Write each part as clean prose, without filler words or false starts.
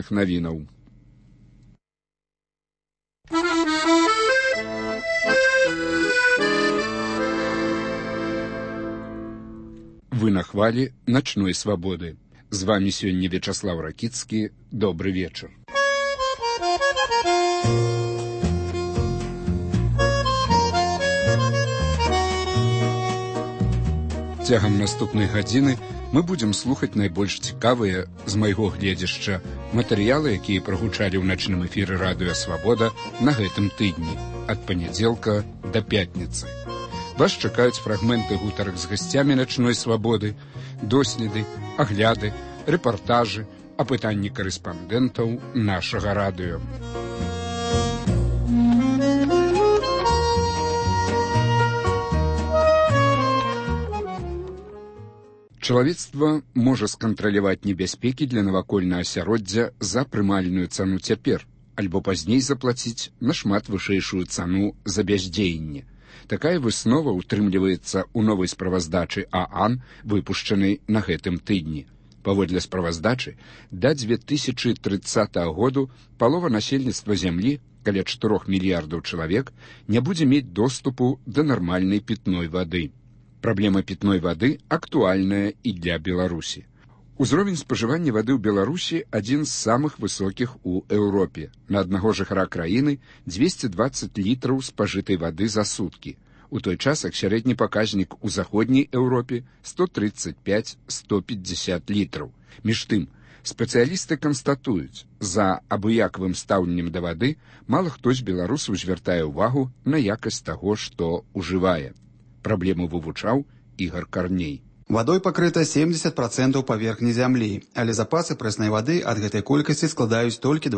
навінаў. Вы на хвалі начной свабоды. З вами сёння Вячаслав Ракіцкі. Добры вечар. Цягам наступнай гадзіны мы будзем слухаць найбольш цікавыя, з майго гледзяшча, матэрыялы, якія прагучалі ў начным эфіры радыё «Свабода» на гэтым тыдні, ад панядзелка да пятніцы. Вас чакаюць фрагменты гутарак з гасцямі начной свабоды, доследы, агляды, рэпартажы, апытанні карэспандэнтаў нашага радыё. Чалавецтва можа скантраляваць небяспекі для навакольнага асяроддзя за прымальную цану цяпер, альбо пазней заплаціць нашмат вышэйшую цану за бяздзеянне. Такая выснова ўтрымліваецца ў новай справаздачы ААН, выпушчанай на гэтым тыдні. Паводле справаздачы, да 2030 году палова насельніцтва зямлі, каля 4 мільярдаў чалавек, не будзе мець доступу да нармальнай пітной вады. Праблема пітной вады актуальная і для Беларусі. Узровень спажывання вады ў Беларусі адзін з самых высокіх у Еўропе. На аднаго жыхара краіны 220 літраў спажытай вады за суткі. У той час, як сярэдні паказнік у заходняй Еўропе 135-150 літраў. Між тым, спецыялісты канстатуюць, за абыякавым стаўленнем да вады мала хто з беларусаў звяртае ўвагу на якасць таго, што ўжывае. Праблему вывучаў Ігар Карней. Вадой пакрыта 70% паверхні зямлі, але запасы прэснай вады ад гэтай колькасці складаюць толькі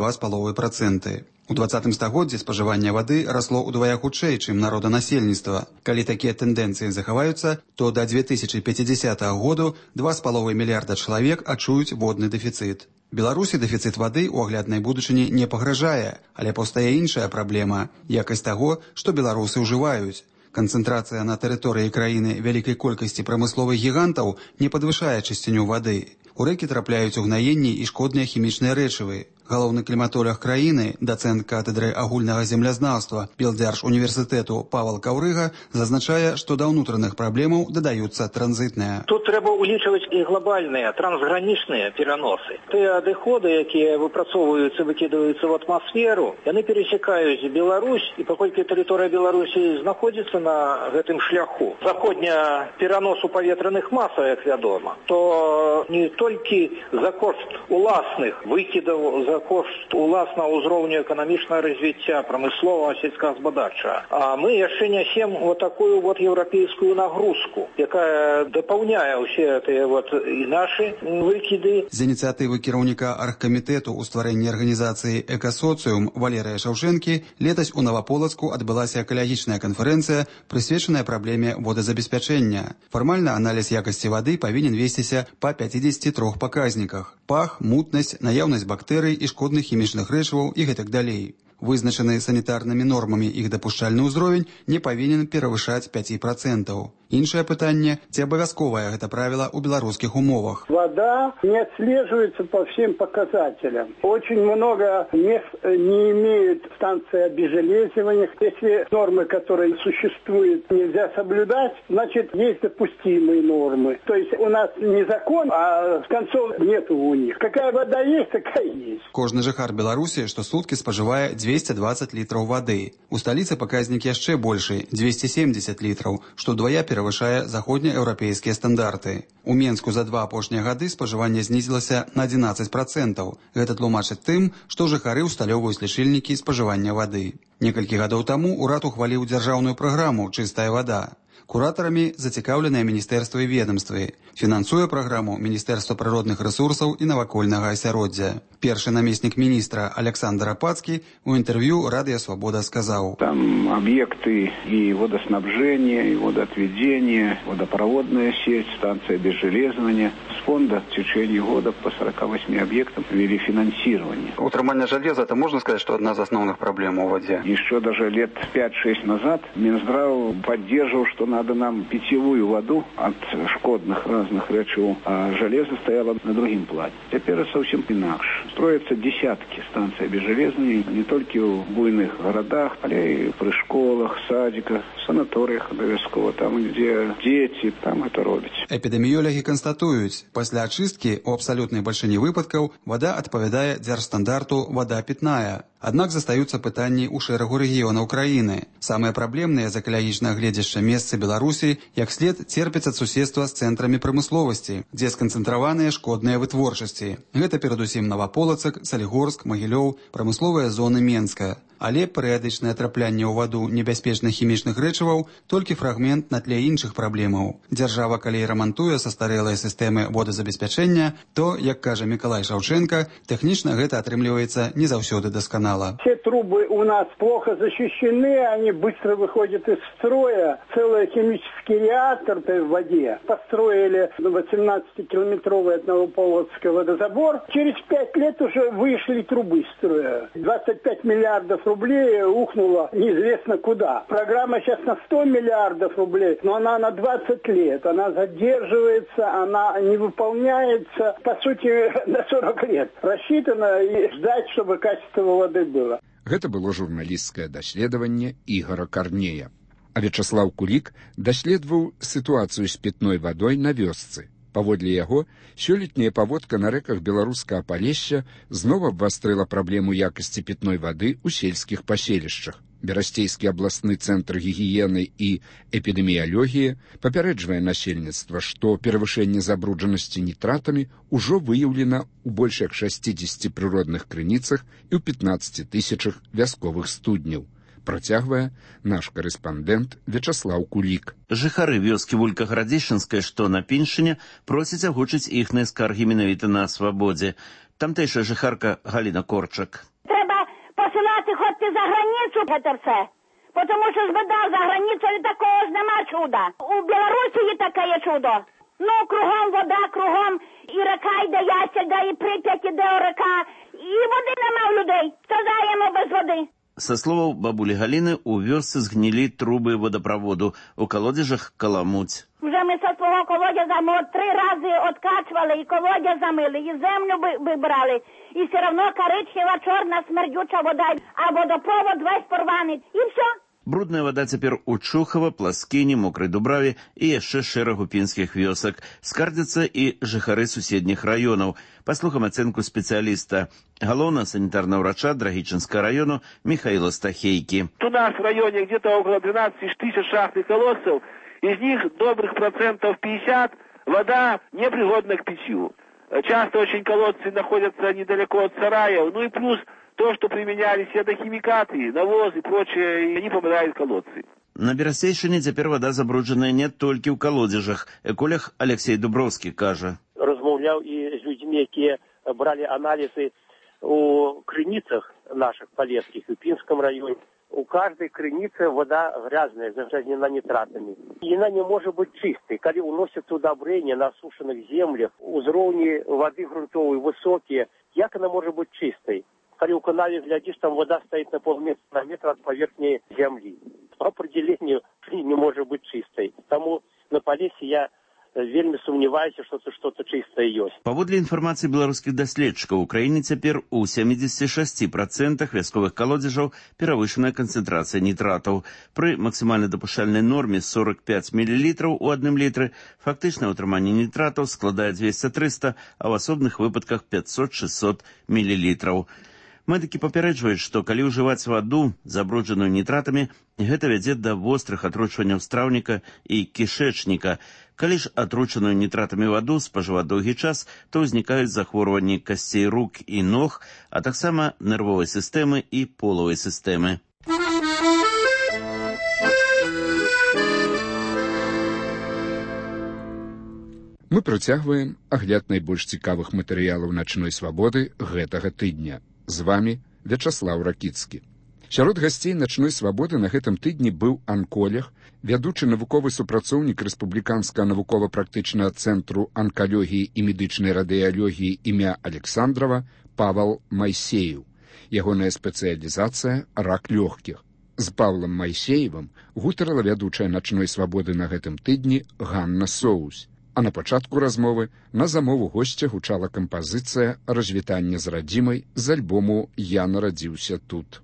2,5%. У 20 стагоддзі спажыванне вады расло ўдвая хутчэй, чым народанасельніцтва. Калі такія тэндэнцыі захаваюцца, то да 2050 году 2,5 мільярда чалавек адчуюць водны дэфіцыт. Беларусі дэфіцыт вады ў агляднай будучыні не пагражае, але паўстае іншая праблема – якасць таго, што беларусы ўжываюць. Канцэнтрацыя на тэрыторыі краіны вялікай колькасці прамысловых гігантаў не падвышае чысціню вады. У рэкі трапляюць угнаенні і шкодныя хімічныя рэчывы. Галоўны кліматолог краіны, дацэнт катедры агульнага землязнаўства Белдзяржуніверсітэту Павел Каўрыга зазначае, што да ўнутраных праблемаў дадаюцца транзітныя. Тут трэба ўлічваць і глобальныя, трансгранічныя пераносы. Тыя адыходы, якія выпрацоўваюцца, выкідваюцца в атмасферу, яны пересякаюць Беларусь, і паколькі тэрыторыя Беларусі знаходзіцца на гэтым шляху заходня пераносу паветраных масаў, як вядома, то не толькі за кошт уласных выкідаў, за кошт уласнага ўзроўню эканамічнага развіцця, прамысловага, сельскагаспадарчага. А мы яшчэ нясем вот такую вот еўрапейскую нагрузку, якая дапаўняе ўсе тыя вот і нашы выкіды. З ініцыятывы кіраўніка аргкамітэту ў стварэнні арганізацыі «Экасоцыум» Валерыя Шаўшэнкі летась у Наваполацку адбылася экалагічная канферэнцыя, прысвечаная праблеме водазабеспячэння. Фармальна аналіз якасці вады павінен весціся па 53 паказніках: пах, мутнасць, наяўнасць бактэрый і шкодных хімічных рэчываў і гэтак далей. Вызначаны санітарнымі нормамі іх дапушчальны ўзровень не павінен перавышаць 5%. Іншае пытанне, ці абавязковае гэта правіла ў беларускіх умовах. Вода не отслеживается по всем показателям. Очень много мест не имеют станции обезжелезывания. Если нормы, которые существуют, нельзя соблюдать, значит, есть допустимые нормы. То есть у нас не закон, а концов нету у них. Какая вода есть, такая есть. Кожны жыхар Беларусі штосуткі спажывае 220 літраў вады. У сталіцы паказнік яшчэ большы – 270 літраў, што ўдвая перавышае заходнееўрапейскія стандарты. У Менску за 2 апошнія гады спажыванне знізілася на 11%. Гэта тлумачыць тым, што жыхары ўсталёўваюць лічыльнікі спажывання вады. Некалькі гадоў таму ўрад ухваліў дзяржаўную праграму «Чыстая вада». Куратарамі зацікаўленыя міністэрствы і ведомствы. Фінансуе праграму Міністэрства прыродных рэсурсаў і навакольнага асяроддзя. Першы намеснік міністра Александр Апацкі у інтэрв'ю «Радыё Свабода» сказаў: Там объекты и водоснабжения, и водоотведения, водопроводная сеть, станция обезжелезывания. С фонда в течение года по 48 объектам ввели финансирование. Утрымание железа – это можно сказать, что одна из основных проблем у воде? Еще даже лет 5-6 назад Минздрав поддерживал, что надо надо нам питьевую воду от шкодных разных речей, а железо стояло на другим плане. Теперь совсем иначе. Строятся десятки станций обезжелезания не только в буйных городах, но и при школах, садиках, санаториях обовязково, там, где дети, там это робить. Эпідэміёлагі канстатуюць, пасля ачысткі у абсалютнай бальшыні выпадкаў вада адпавядае дзяржстандарту «вода питная». Аднак застаюцца пытанні ў шэрагу рэгіёнаў краіны. Самыя праблемныя з экалагічнага гледзяшча месцы Беларусі як след церпяць ад суседства з цэнтрамі прамысловасці, дзе сканцэнтраваныя шкодныя вытворчасці. Гэта перадусім Новаполацак, Салігорск, Магілёў, прамысловыя зоны Менска. Але перыядычнае траплянне ў ваду небяспечных хімічных рэчываў толькі фрагмент на тле іншых праблемаў. Дзяржава, калі рамантуе састарэлыя сістэмы водазабеспячэння, то, як кажа Мікалай Шаўчэнка, тэхнічна гэта атрымліваецца не заўсёды дасканала. Все трубы у нас плохо защищены, они быстро выходят из строя. Целый химический реактор в воде. Построили 18-километровый Однополоцкий водозабор. Через 5 лет уже вышли трубы из строя. 25 миллиардов рублей ухнуло неизвестно куда. Программа сейчас на 100 миллиардов рублей, но она на 20 лет. Она задерживается, она не выполняется, по сути, на 40 лет. Рассчитано и ждать, чтобы качество воды было. Гэта было журналісцкае даследаванне Ігора Карнея. А Вячаслаў Кулік даследаваў сітуацыю з пітной вадой на вёсцы. Паводле яго, сёлетняя паводка на рэках беларускага Палесся зноў абвастрыла праблему якасці пітной вады ў сельскіх паселішчах. Берасцейскі абласны цэнтр гігіены і эпідэміялогіі папярэджвае насельніцтва, што перавышэнне забруджанасці нітратамі ўжо выяўлена ў больш як 60 прыродных крыніцах і ў 15 тысячах вясковых студняў. Працягвае наш корэспандэнт Вячаслаў Кулік. Жыхары вёскі Вулькаградзішынскай, што на Піншчыне, просяць агучыць іхныя скаргі менавіта на свабодзе. Тамтэйшая жыхарка Галіна Корчак. Посилати ходьте за границю, це все. Тому що ж вода за границею такого ж нема чуда. У Білорусі є таке чудо. Ну, кругом вода, кругом і река йде Ясельда, і Прип'ять іде река. І води нема в людей. Страждаємо без води. Са словаў бабулі Галіны, у вёсцы згнілі трубы водопроводу, у колодязях каламуць. Вже ми со свого колодязя 3 рази откачували, і колодязь замили, і землю вибрали. І все одно коричнева, чорна, смердюча вода, а водопровод весь порваний. І все. Брудная вода цяпер у Чухава, Пласкіні, Мокрай Дубраве і яшчэ шэрагу пінскіх вёсак. Скардзяцца і жыхары суседніх раёнаў. Паслухам ацэнку спецыяліста галоўнага санітарнага ўрача Драгічынскага раёну Михаила Стахейки. У нас в районе где-то около 12 тысяч шахтных колодцев, из них добрых процентов 50 вода непригодна к питью. Часто очень колодцы находятся недалеко от сараев, ну и плюс то, что применялись ядохимикаты, навоз и прочее, и они помирают колодцы. На Берасцейшыне цяпер вода забруджаная не толькі ў калодзежах. Эколог Алексей Дубровскі кажа. Размаўляў і з людзьмі, якія бралі анализы у крыніцах наших полесских, в Пинском районе. У каждой крыницы вода грязная, загрязнена нитратами. И она не может быть чистой. Когда уносятся удобрения на осушенных землях, уровни воды грунтовой высокие, как она может быть чистой? Когда у канале глядишь, там вода стоит на полметра от поверхни земли. По определению не может быть чистой. Тому на Полесье я вельмі сумняваюся, што це што-то чыстае ёсць. Паводле інфармацыі беларускіх даследчыкаў, у краіне цяпер у 76% вясковых калодзежаў перавышаная канцэнтрацыя нітратаў. Пры максімальнай дапушчальнай норме 45 мл у 1 літры фактычнае ўтрыманне нітратаў складае 200-300, а ў асобных выпадках 500-600 мл. Медыкі папярэджваюць, што калі ўжываць ваду, забруджаную нітратамі, гэта вядзе да вострых атручванняў страўніка і кішэчніка. Калі ж атручаную нітратамі ваду спажываць доўгі час, то ўзнікаюць захворванні касцей рук і ног, а таксама нервовай сістэмы і полавай сістэмы. Мы працягваем агляд найбольш цікавых матэрыялаў начной свабоды гэтага тыдня. З вами Вячаслаў Ракіцкі. Сярод гасцей начной свабоды на гэтым тыдні быў анколог, вядучы навуковы супрацоўнік Рэспубліканскага навукова-практычнага цэнтру анкалогіі і медычнай радыялогіі імя Александрова Павал Майсеев. Ягоная спецыялізацыя – рак лёгкіх. З Паўлам Майсеевым гутарыла вядучая начной свабоды на гэтым тыдні Ганна Соус. А на пачатку размовы на замову госця гучала кампазіцыя «Развітанне з радзімай» з альбому «Я нарадзіўся тут».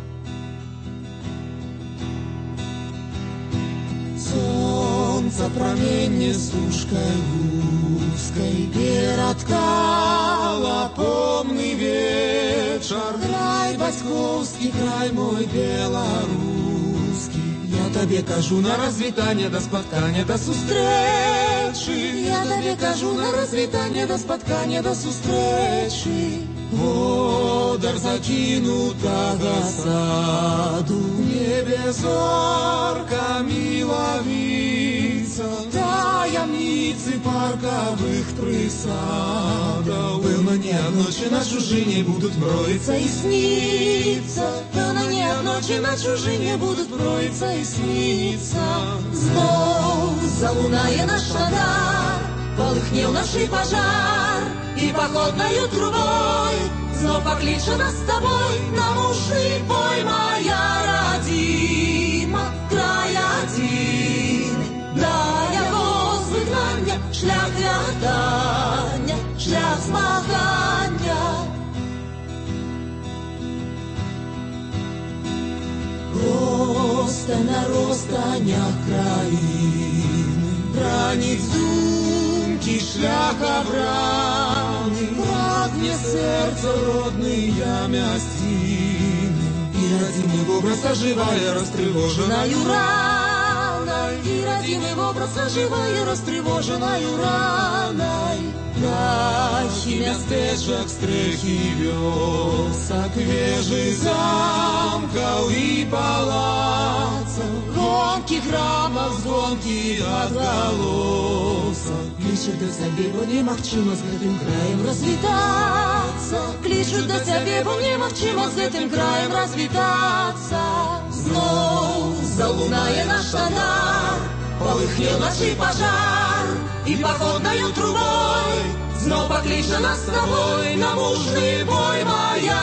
Солнце променне стужкой узкой ператкала помный вечер. Край бацькоўскі, край мой беларускі. Я табе кажу на развітанне, да спаткання, да сустрэчы. Я табе кажу на развітанне, да спаткання, да сустрэчы. Водар закінутага саду, небе зорка мілавіца, таямніцы паркавых прысадаў. Пэўна, не аднойчы на чужыне будуць мроіцца і сніцца. Пэўна, не аднойчы на чужыне будуць мроіцца і сніцца. Зноў залунае наш дар, полыхнеў нашы пажар, и походною трубой снова покличе нас с тобой на мужный бой. Моя родима, край один, да его звыгнання, шлях вяртання, шлях змагання. Просто на розстанях країни браніць думки шлях обраны. Прагне сердце родные мястины, и родимый образ оживая растревоженою раной. И родимый образ оживая растревоженою раной. Дахи мястэчак, стрэхі вёсак, вежы замкаў и палацаў, гонки храмов, звонки отголосок. Клічуць да цябе, бо немагчыма з гэтым краем развітацца. Клічуць да цябе, бо немагчыма з гэтым краем развітацца. Зноў залунае наш дар, полыхнеў нашы пажар, и походною трубой снова покличе нас с тобой на мужный бой. Моя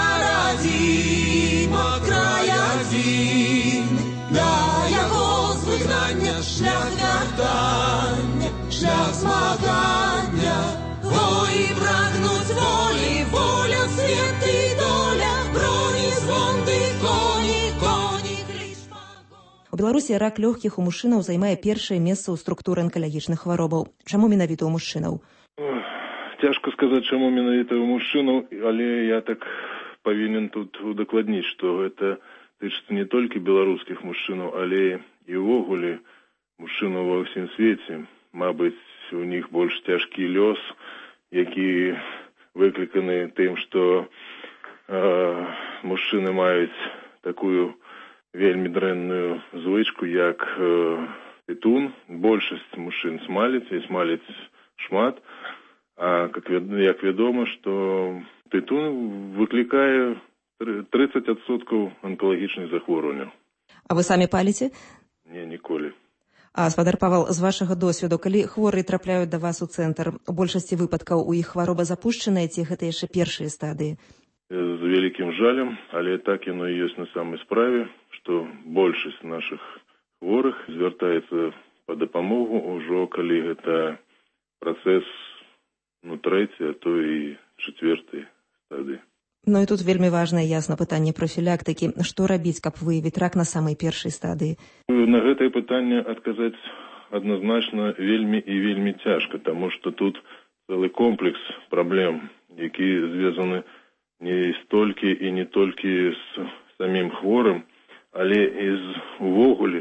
родима, край один, да яго звыгнання, шлях вяртання, шлях змагання. Ой, прагнуць волі, воля, свет и доля, броні, звонды, коні, коні, кліч пагон. У Беларусі рак лёгкіх у мужчынаў займае першае месца ў структуры анкалагічных хваробаў. Чаму менавіта ў мужчынаў? Цяжка сказаць, чаму менавіта ў мужчынаў, але я так павінен тут удакладніць, што гэта тычыцца не толькі беларускіх мужчынаў, але і ўвогуле мужчынаў ва ўсім свеце. Мабыць, у них больш цяжкі лёс, які выкліканы тым, што мужчыны маюць такую вельмі дрэнную звычку, як тытун. Большасць мужчын смаліць, і смаліць шмат. А як вядома, што тытун выклікае 30% онкалагічных захворванняў. А вы самі паліце? Не, ніколі. А, спадар Павал, з вашага досведу, калі хворыя трапляюць да вас у цэнтр, у большасці выпадкаў у іх хвароба запушчаная, ці гэта яшчэ першыя стадыі? З вялікім жалем, але так яно і ёсць на самай справе, што большасць нашых хворых звяртаецца па дапамогу ўжо, калі гэта працэс, трэцяй, а то і чацвёртай стадыі. Ну і тут вельмі важнае, ясна, пытанне профілактыкі. Што рабіць, каб выявіць рак на самай першай стадыі? На гэтае пытанне адказаць адназначна вельмі і вельмі цяжка, таму што тут цэлы комплекс праблем, які звязаны не столькі і не толькі з самім хворым, але і увогуле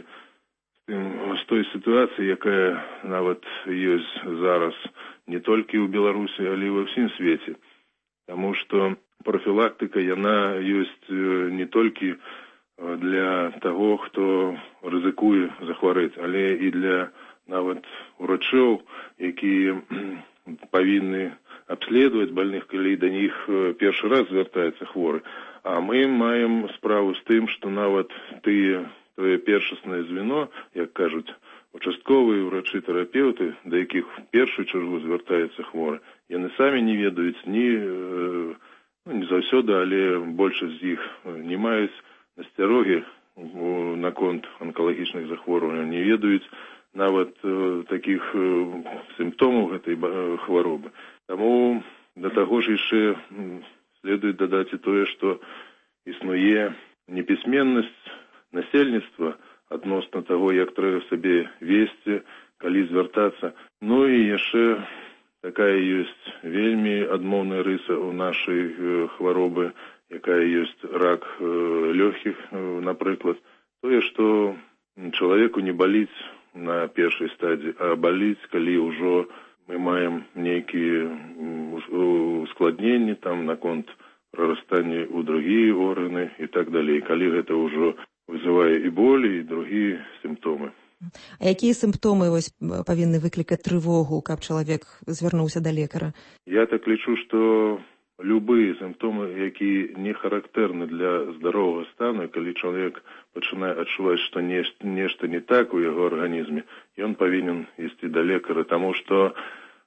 з той сітуацыі, якая нават ёсць зараз не толькі ў Беларусі, але і ва ўсім свеце. Таму што профілактыка, яна ёсць не толькі для таго, хто рызыкуе захварэць, але і для нават урачоў, якія павінны абследаваць больных, калі да них першы раз звяртаецца хворы. А мы маем справу з тым, што нават тое першаснае звено, як кажуць, участковыя ўрачы-тэрапеўты, да якіх в першую чаргу звяртаецца хворы, яны самі не ведаюць не заўсёды, але большасць з іх не маюць насцярогі наконт анкалагічных захворванняў не ведаюць нават такіх сімптомаў гэтай хваробы. Таму да таго ж яшчэ следует дадаць і тое, што існуе непісьменнасць насельніцтва адносна таго, як трэба сабе весці, калі звяртацца. Ну і яшчэ такая ёсць вельмі адмоўная рыса ў нашай хваробы, якая ёсць рак лёгкіх, напрыклад, тое, што чалавеку не баліць на першай стадыі, а баліць, калі ўжо мы маем нейкія ускладненні там наконт прарастання ў другія органы і так далей, калі гэта ўжо вызывае і болі, і другія сімптомы. А якія сімптомы павінны выклікаць трывогу, каб чалавек звярнуўся да лекара? Я так лічу, што любыя сімптомы, якія не характэрны для здаровага стану, калі чалавек пачынае адчуваць, што нешта не так у яго арганізме, ён павінен ісці да лекара, таму што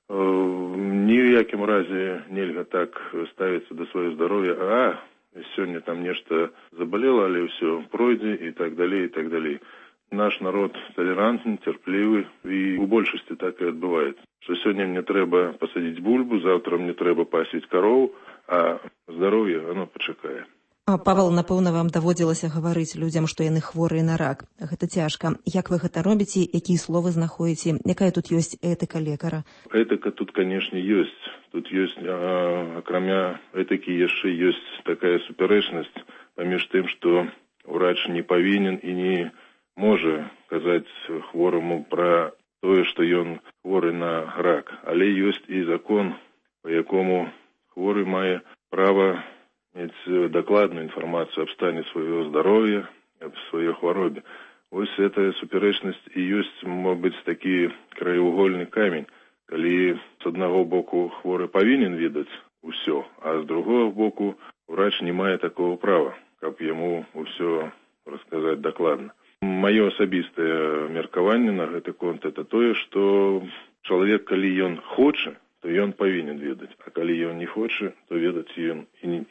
ні ў якім разе нельга так ставіцца да сваё здароўя, сёння там нешта забалела, але ўсё пройдзе і так далей, і так далей. Наш народ толерантны, цярплівы, і ў большасці так і адбываецца. Што сёння мне трэба пасадзіць бульбу, заўтра мне трэба пасіць карову, а здароўе, оно пачакае. Павел, напэўна, вам даводзілася гаварыць людзям, што яны хворыя на рак. Гэта цяжка. Як вы гэта робіце? Якія словы знаходзіце? Якая тут ёсць этыка лекара? Этыка тут, канешне, ёсць. Тут ёсць, акрамя этыкі, яшчэ ёсць такая супярэчнасць паміж тым, што ўрач не павінен і не можа казаць хвораму пра тое, што ён хворы на рак. Але ёсць і закон, па якому хворы мае права мець дакладную інфармацыю аб стане свайго здароўя, аб сваёй хваробе. Вось эта супярэчнасць і ёсць, мабыць, такі краеугольны камень, калі з аднаго боку хворы павінен ведаць усё, а з другого боку врач не мае такого права, каб яму ўсё расказаць дакладна. Маё асабістае меркаванне на гэты конт это тое, што чалавек, калі ён хоча, то ён павінен ведаць, а калі ён не хоча, то ведаць ён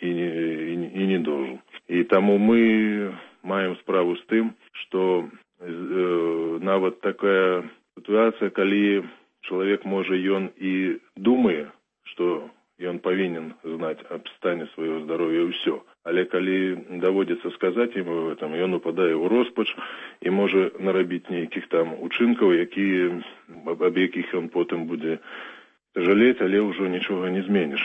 і не должен. І таму мы маем справу з тым, што нават такая сітуацыя, калі чалавек можа ён і думае, што ён павінен знаць аб стане свайго здароўя ўсё. Але калі даводзіцца сказаць яму гэтым, ён упадае ў роспач і можа нарабіць нейкіх там учынкаў, аб якіх ён потым будзе жалець, але ўжо нічога не зменіш.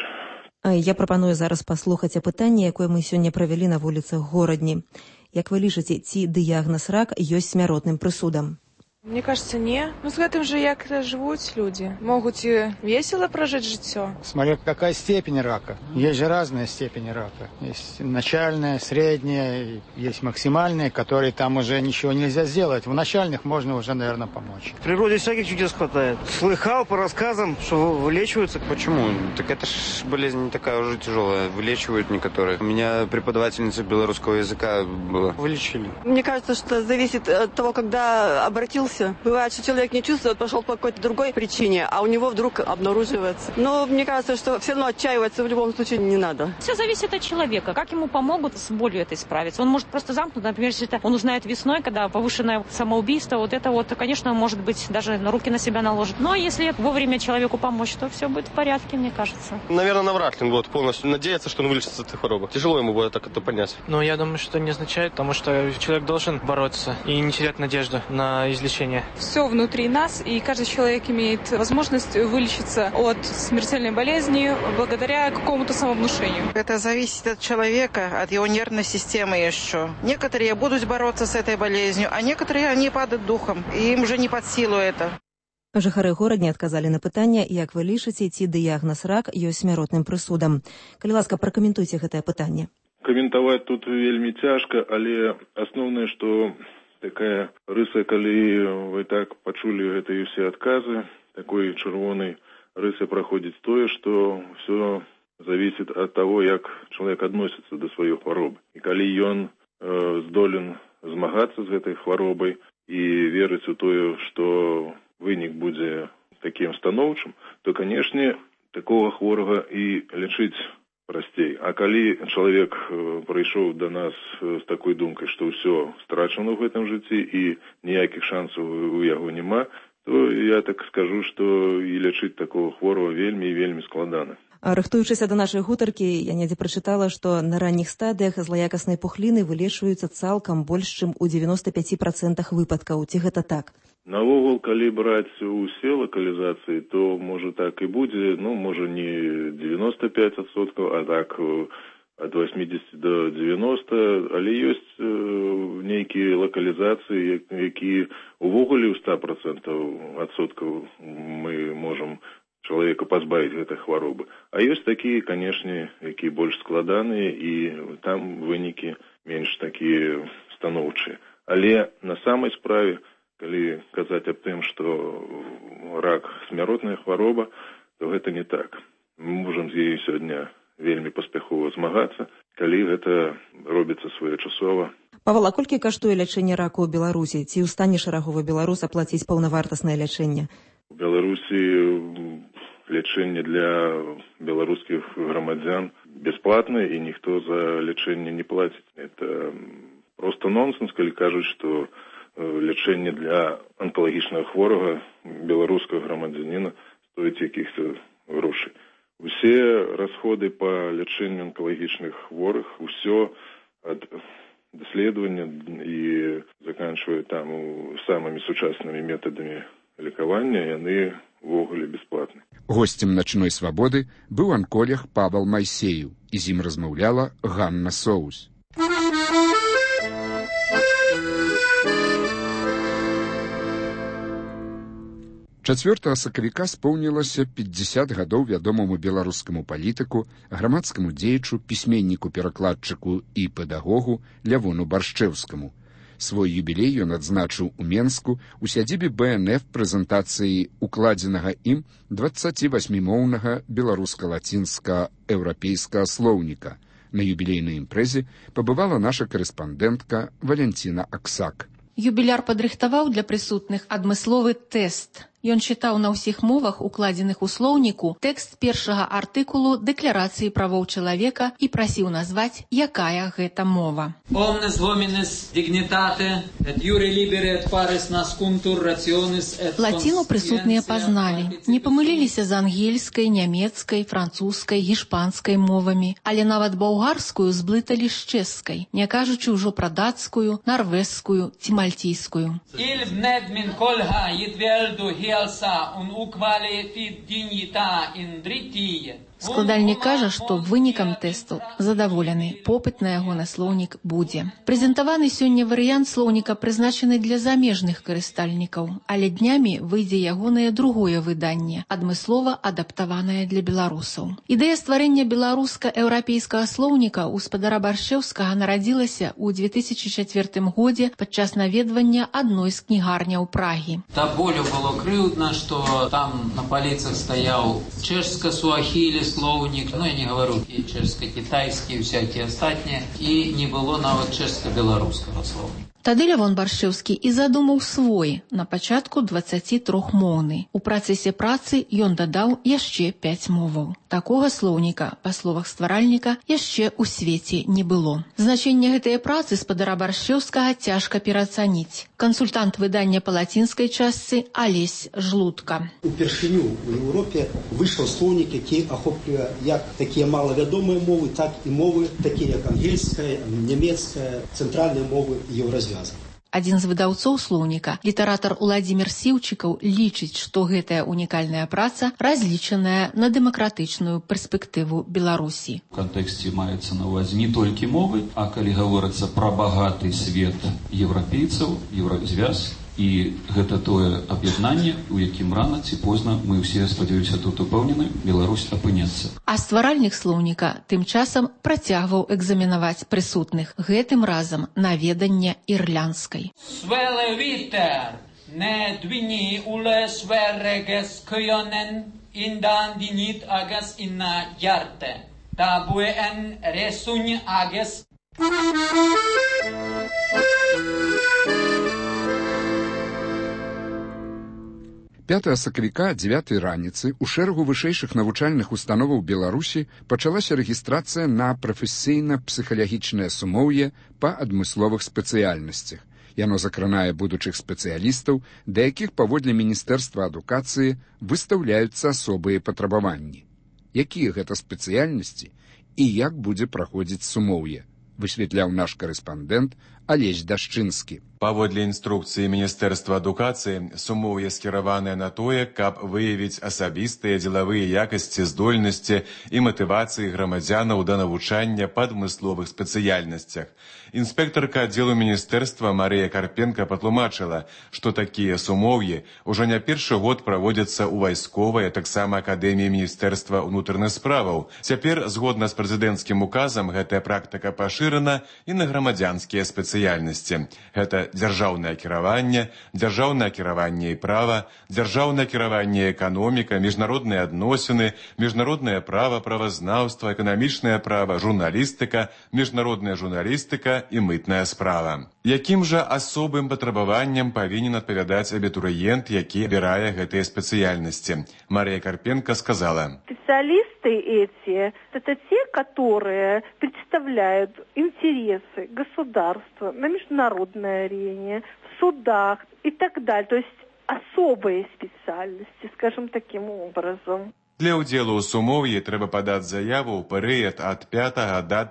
Я прапаную зараз паслухаць апытанне, якое мы сёння правялі на вуліцах Горадні. Як вы лічыце, ці дыягназ рак ёсць смяротным прысудам? Мне кажется, не. Ну, с этим же як живут люди. Могут и весело прожить житье. Смотря какая степень рака. Есть же разные степени рака. Есть начальная, средняя, есть максимальная, которые там уже ничего нельзя сделать. В начальных можно уже, наверное, помочь. В природе всяких чудес хватает. Слыхал по рассказам, что вылечиваются. Почему? Так это ж болезнь не такая уже тяжелая. Вылечивают некоторые. У меня преподавательница белорусского языка была. Вылечили. Мне кажется, что зависит от того, когда обратился. Бывает, что человек не чувствует, пошел по какой-то другой причине, а у него вдруг обнаруживается. Но мне кажется, что все равно отчаиваться в любом случае не надо. Все зависит от человека, как ему помогут с болью этой справиться. Он может просто замкнуть, например, если он узнает весной, когда повышенное самоубийство, вот это вот, конечно, может быть, даже руки на себя наложит. Но если вовремя человеку помочь, то все будет в порядке, мне кажется. Наверное, навряд ли он будет полностью надеяться, что он вылечится от этой хворобы. Тяжело ему будет так это понять. Но я думаю, что не означает, потому что человек должен бороться и не терять надежду на излечение. Все внутри нас, и каждый человек имеет возможность вылечиться от смертельной болезни благодаря какому-то самовнушению. Это зависит от человека, от его нервной системы еще. Некоторые будут бороться с этой болезнью, а некоторые они падают духом, и им уже не под силу это. Жыхары горадні адказалі на пытанне, як вы лічыце, ці дыягназ рак ёсць смяротным прысудам. Калі ласка, пракаментуйце гэтае пытанне. Каментаваць тут вельмі цяжка, але асноўнае, што такая рыса, калі вы так пачулі гэтыя ўсе адказы, такой чырвонай рысы праходзіць тое, што ўсё зависит от того, як чалавек адносіцца да сваёй хваробы. І калі ён здолен змагацца з гэтай хваробай і верыць у тое, што вынік будзе такім станоўчым, то, канешне, такога хворага і лячыць прасцей. А калі чалавек прыйшоў да нас з такой думкай, што ўсё страчана ў гэтым жыцці і ніякіх шансаў у яго няма, то я так скажу, што і лячыць такого хворого вельмі і вельмі складана. Рыхтуючыся да нашай гутаркі, я недзе прачытала, што на ранніх стадыях злаякаснай пухліны вылечваюцца цалкам больш, чым у 95% выпадкаў. Ці гэта так? Навогул, калі браць усе лакалізацыі, то можа так і будзе, можа не 95%, а так ад 80 до 90%, але ёсць нейкія лакалізацыі, якія увогуле ў 100% мы можам чалавека пазбавіць гэтай хваробы. А ёсць такія, канешне, якія больш складаныя, і там вынікі менш такія станоўчыя. Але на самай справе, калі казаць аб тым, што рак смяротная хвароба, то гэта не так. Мы можам з яе сёння вельмі паспяхова змагацца, калі гэта робіцца своечасова. Павал, а колькі каштуе лячэнне раку ў Беларусі? Ці ў стане шараговы беларус аплаціць паўнавартаснае лячэнне? У Беларусі лячэнне для беларускіх грамадзян бясплатнае, і ніхто за лячэнне не плаціць. Это просто нонсенс, калі кажуць, што лячэнне для онкалагічнага хворага беларускага грамадзяніна стоіць якіхся грошай. Усе расходы па лячэнню онкалагічных хворых, усё ад даследавання і заканчвае там самымі сучаснымі метадамі лікавання, яны увогуле бясплатны. Госцем начной свабоды быў анколог Павел Майсею, і з ім размаўляла Ганна Соус. 4 сакавіка споўнілася 50 гадоў вядомаму беларускаму палітыку, грамадскаму дзеячу, пісьменніку-перакладчыку і педагогу Лявону Баршчэўскаму. Свой юбілей ён адзначыў у Менску у сядзібе БНФ прэзентацыі укладзенага ім 28-моўнага беларуска-лацінска-еўрапейскага слоўніка. На юбілейнай імпрэзе пабывала наша карэспандэнтка Валянціна Аксак. Юбіляр падрыхтаваў для прысутных адмысловы тэст. Ён чытаў на ўсіх мовах, укладзеных у слоўніку, тэкст першага артыкулу Дэкларацыі правоў чалавека і прасіў назваць, якая гэта мова. Omnes homines dignitate et iure libere et pares nascuntur rationis et лаціну прысутныя пазналі. Не памыліліся з ангельскай, нямецкай, французскай, гішпанскай мовамі, але нават болгарскую зблыталі з чэшскай, не кажучы ўжо пра дацкую, нарвежскую ці мальційскую. Складальнік кажа, што вынікам тэсту задаволены, попыт на яго на слоўнік будзе. Прэзентаваны сёння варыянт слоўніка прызначаны для замежных карыстальнікаў, але днямі выйдзе ягонае другое выданне, адмыслова адаптаванае для беларусаў. Ідэя стварэння беларуска-еўрапейскага слоўніка ў спадара Баршчэўскага нарадзілася ў 2004 годзе падчас наведвання адной з кнігарняў Прагі. Да болю было крыўдна, што там на паліцах стаяў чэшска-суахілі слоўнік, я не говорю чэшска-кітайскі, всякие астатнія, і не было нават чэшска-беларускага слоўніка. Тады Лявон Баршчэўскі і задумаў свой, на пачатку 23-моўны. У працэсе працы ён дадаў яшчэ 5 моваў. Такога слоўніка, па словах стваральніка, яшчэ ў свеце не было. Значэнне гэтай працы спадара Баршчэўскага цяжка пераацаніць. Кансультант выдання па лацінскай частцы Алесь Жлудка. Упершыню ў Еўропе выйшаў слоўнік, які ахоплюе як такія малавядомыя мовы, так і мовы, такія як ангельская, нямецкая, цэнтральныя мовы еўразвязу. Адзін з выдаўцоў слоўніка, літаратар Уладзімір Сіўчыкаў, лічыць, што гэтая унікальная праца разлічаная на дэмакратычную перспектыву Беларусі. У кантэксце маецца на ўвазе не толькі мовы, а калі гаворыцца пра багаты свет еўрапейцаў, еўразвяз, і гэта тое аб'яднанне, у якім рана ці позна, мы ўсе, спадзяюся, тут упэўнены, Беларусь апынецца. А стваральнік слоўніка тым часам працягваў экзаменаваць прысутных, гэтым разам на веданне ірландскай. Свеле вітер, не двіні уле сверегес кйонен, індан дінит агас інна ярте, та буен ресунь агес. 5 сакавіка 9 раніцы у шэрагу вышэйшых навучальных установаў Беларусі пачалася рэгістрацыя на прафесійна-псіхалагічнае сумоўе па адмысловых спецыяльнасцях. Яно закранае будучых спецыялістаў, да якіх паводле Міністэрства адукацыі выстаўляюцца асобыя патрабаванні. Якія гэта спецыяльнасці і як будзе праходзіць сумоўе, высветляў наш карэспандэнт Алесь Дашчынскі. Паводле інструкцыі Міністэрства адукацыі, сумоўе скіраванае на тое, каб выявіць асабістыя дзелавыя якасці, здольнасці і матывацыі грамадзянаў да навучання па адмысловых спецыяльнасцях. Інспектарка аддзелу міністэрства Марыя Карпенка патлумачыла, што такія сумоўі ўжо не першы год праводзяцца ў вайсковай, а таксама акадэміі Міністэрства ўнутраных справаў. Цяпер, згодна з прэзідэнцкім указам, гэтая практыка пашырана і на грамадзянскія спецыяльнасці. Гэта дзяржаўнае кіраванне і права, дзяржаўнае кіраванне эканоміка, міжнародныя адносіны, міжнароднае права, правазнаўства, эканамічнае права, журналістыка, міжнародная журналістыка і мытная справа. Якім жа асобым патрабаванням павінен адпавядаць абітурыент, які абірае гэтыя спецыяльнасці? Мария Карпенко сказала: специалисты эти – это те, которые представляют интересы государства на международной арене, в судах и так далее. То есть особые специальности, скажем таким образом. Для ўдзелу ў сумоўі трэба падаць заяву ў перыяд ад 5 да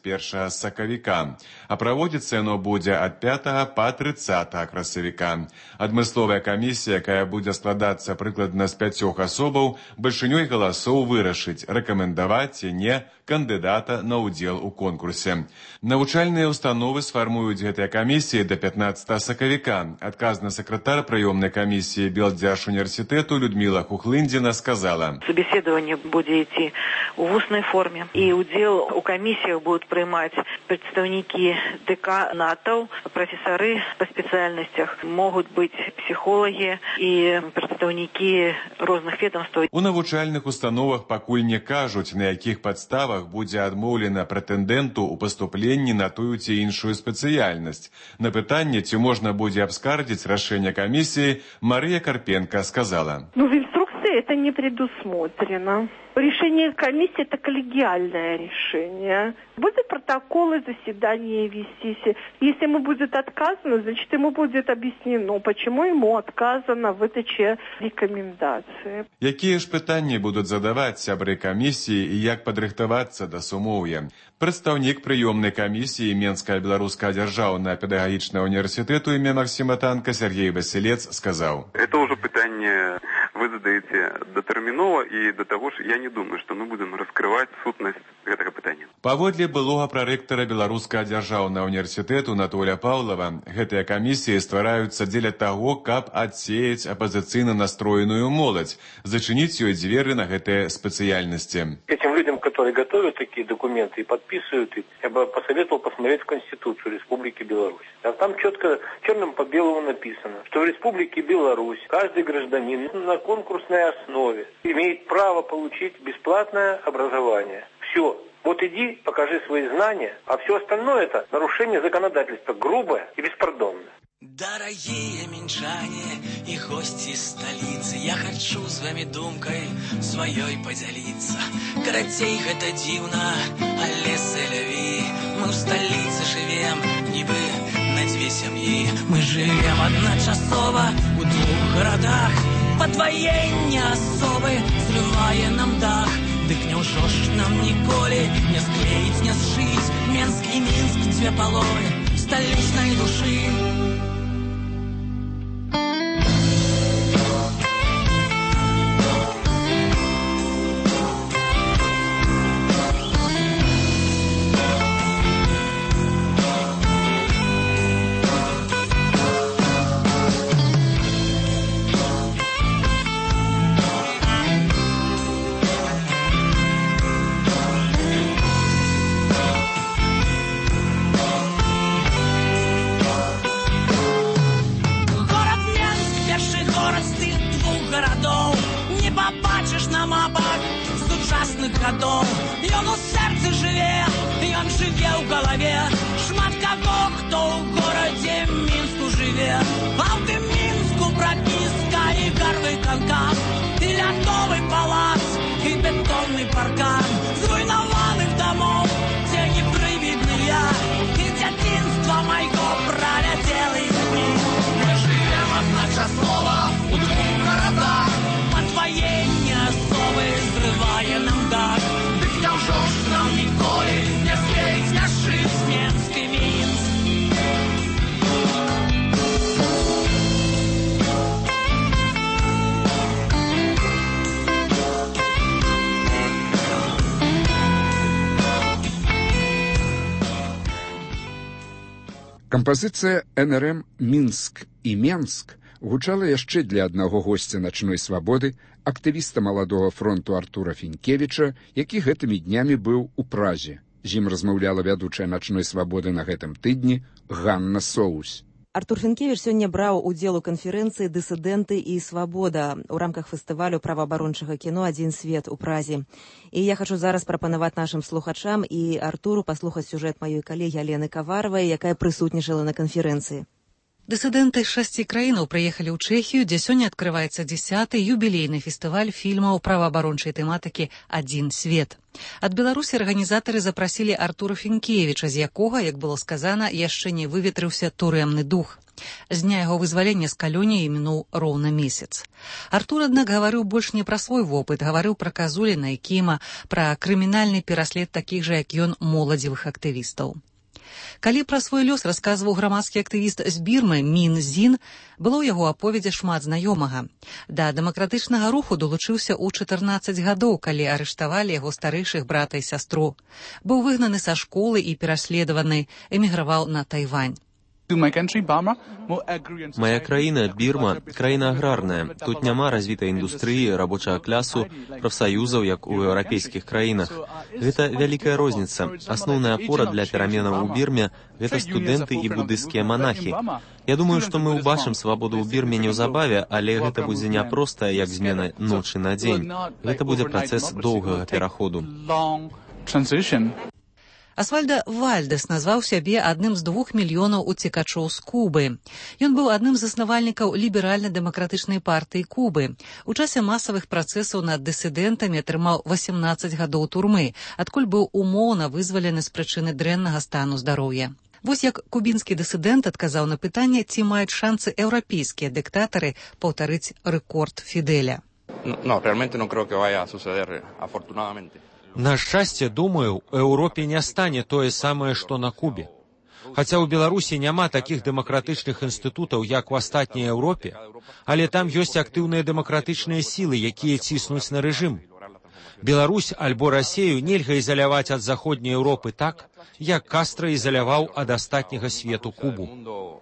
31 сакавіка, а праводзіцца яно будзе ад 5 па 30 красавіка. Адмысловая камісія, якая будзе складацца прыкладна з 5 асобаў, бальшынёй галасоў вырашыць, рэкамендаваць ці не кандыдата на ўдзел у конкурсе. Навучальныя установы сфармуюць гэтыя камісіі да 15 сакавіка. Адказны сакратар прыёмнай камісіі Белдзяржуніверсітэту Людмила Хухлындзіна сказала: собеседование будет идти в устной форме, и удел у комиссиях будут принимать представники деканатов, профессоры по специальностях, могут быть психологи и представники разных ведомств. У навучальных установах пакуль не кажуць, на якіх падставах будзе адмоўлена прэтэндэнту ў паступленні на тую ці іншую спецыяльнасць. На пытанне, ці можна будзе абскардзіць рашэнне камісіі, Мария Карпенко сказала: в инструкции это не предусмотрено. Решение комиссии – это коллегиальное решение. Будут протоколы заседания вестись. Если ему будет отказано, значит, ему будет объяснено, почему ему отказано в выдаче рекомендации. Якія ж пытанні будуць задаваць сябры камісіі і як падрыхтавацца да сумоўя? Прадстаўнік прыёмнай камісіі Менскага беларускага дзяржаўнага педагагічнага універсітэту імя Максима Танка Сергей Василец сказаў: это уже пытанне вы задаете датэрмінова, і да таго ж я не думаю, што мы будем раскрываць сутнасць гэтага пытання. Паводле былога прарэктара Беларускага дзяржаўнага універсітэту Анатолія Паўлава, гэтыя камісіі ствараюцца дзеля таго, каб адсеяць апазіцыйна настроеную моладзь, зачыніць ёй дзверы на гэтыя спецыяльнасці. Этим людям, которые готовят такие документы и подписывают их, я бы посоветовал посмотреть в Конституцию Республики Беларусь. А там четко, черным по белому написано, что в Республике Беларусь каждый гражданин на конкурсной основе имеет право получить бесплатное образование. Все. Вот иди, покажи свои знания, а все остальное это нарушение законодательства, грубое и беспардонное. Дорогие минчане и гости столицы, я хочу с вами думкой своей поделиться. Карацей гэта дзіўна, але сэляві. Мы в столице живем, нібы на две семьи. Мы живем одночасово у двух городах. Подвоение особы зрывае нам дах. Дык няўжо ж нам ніколі не склеіць, не сшыць Менск і Мінск, дзве паловы сталічнай душы. Гадоў. Ён у сэрцы жыве, ён жыве ў галаве. Шмат каго, хто ў горадзе Мінску жыве. А ў тым Мінску прапіска і гарвыка. станках, и лядовый палац, и бетонный паркан зруйнованных домов, где не привидны я, и дзяцінства майго пролетело из них. Мы живем одночасово у двух городах, подвоение особы зрывае нам дах. Дык няўжо ж нам ніколі не смець мяшыць Менск і Мінск. Кампазіцыя НРМ «Мінск» і «Менск» гучала яшчэ для аднаго госця начной свабоды, актывіста маладога фронту Артура Фінкевіча, які гэтымі днямі быў у Празе. З ім размаўляла вядучая начной свабоды на гэтым тыдні Ганна Соусь. Артур Фінкевіч сёння браў удзел у канферэнцыі «Дысідэнты і свабода» у рамках фестывалю праваабарончага кіно «Адзін свет» у Празе. І я хачу зараз прапанаваць нашым слухачам і Артуру паслухаць сюжэт маёй калегі Алены Каваравай, якая прысутнічала на канферэнцыі. Дысідэнты з 6 краінаў прыехалі ў Чэхію, дзе сёння адкрываецца 10-й юбілейны фестываль фільмаў праваабарончай тэматыкі «Адзін свет». Ад Беларусі арганізатары запрасілі Артура Фінкевіча, з якога, як было сказана, яшчэ не выветрыўся турэмны дух. З дня яго вызвалення з калоніі мінуў роўна месяц. Артур, аднак, гаварыў больш не пра свой вопыт, гаварыў пра Казуліна і Кіма, пра крымінальны пераслед такіх жа, як ён, моладзевых актывістаў. Калі пра свой лёс расказваў грамадскі актывіст з Бірмы Мін Зін, было ў яго аповедзе шмат знаёмага. Да дэмакратычнага руху долучыўся ў 14 гадоў, калі арыштавалі яго старэйшых брата і сястру. Быў выгнаны са школы і пераследаваны, эміграваў на Тайвань. Моя краіна, Бірма, краіна аграрная. Тут няма развітай індустрыі, рабочага клясу, прафсаюзаў, як у еўрапейскіх краінах. Гэта вялікая розніца. Асноўная апора для пераменаў у Бірме – гэта студэнты і будысцкія манахі. Я думаю, што мы ўбачым свабоду ў Бірме неўзабаве, але гэта будзе не проста, як змена ночы на дзень. Гэта будзе працэс доўгага пераходу. Асвальда Вальдес назваў сябе адным з 2 мільёнаў уцекачоў з Кубы. Ён быў адным з заснавальнікаў ліберальна-дэмакратычнай партыі Кубы. У часе масавых працэсаў над дысідэнтамі атрымаў 18 гадоў турмы, адкуль быў умоўна вызвалены з прычыны дрэннага стану здароўя. Вось як кубінскі дысідэнт адказаў на пытанне, ці маюць шанцы еўрапейскія дыктатары паўтарыць рэкорд Фідэля. Realmente no creo que vaya a suceder, afortunadamente. На шчасце, думаю, у Еўропе не стане тое самае, што на Кубе. Хаця ў Беларусі няма такіх дэмакратычных інстытутаў, як у астатняй Еўропе, але там ёсць актыўныя дэмакратычныя сілы, якія ціснуць на рэжым. Беларусь альбо Расею нельга ізаляваць ад заходняй Еўропы так, як Кастра ізаляваў ад астатняга свету Кубу.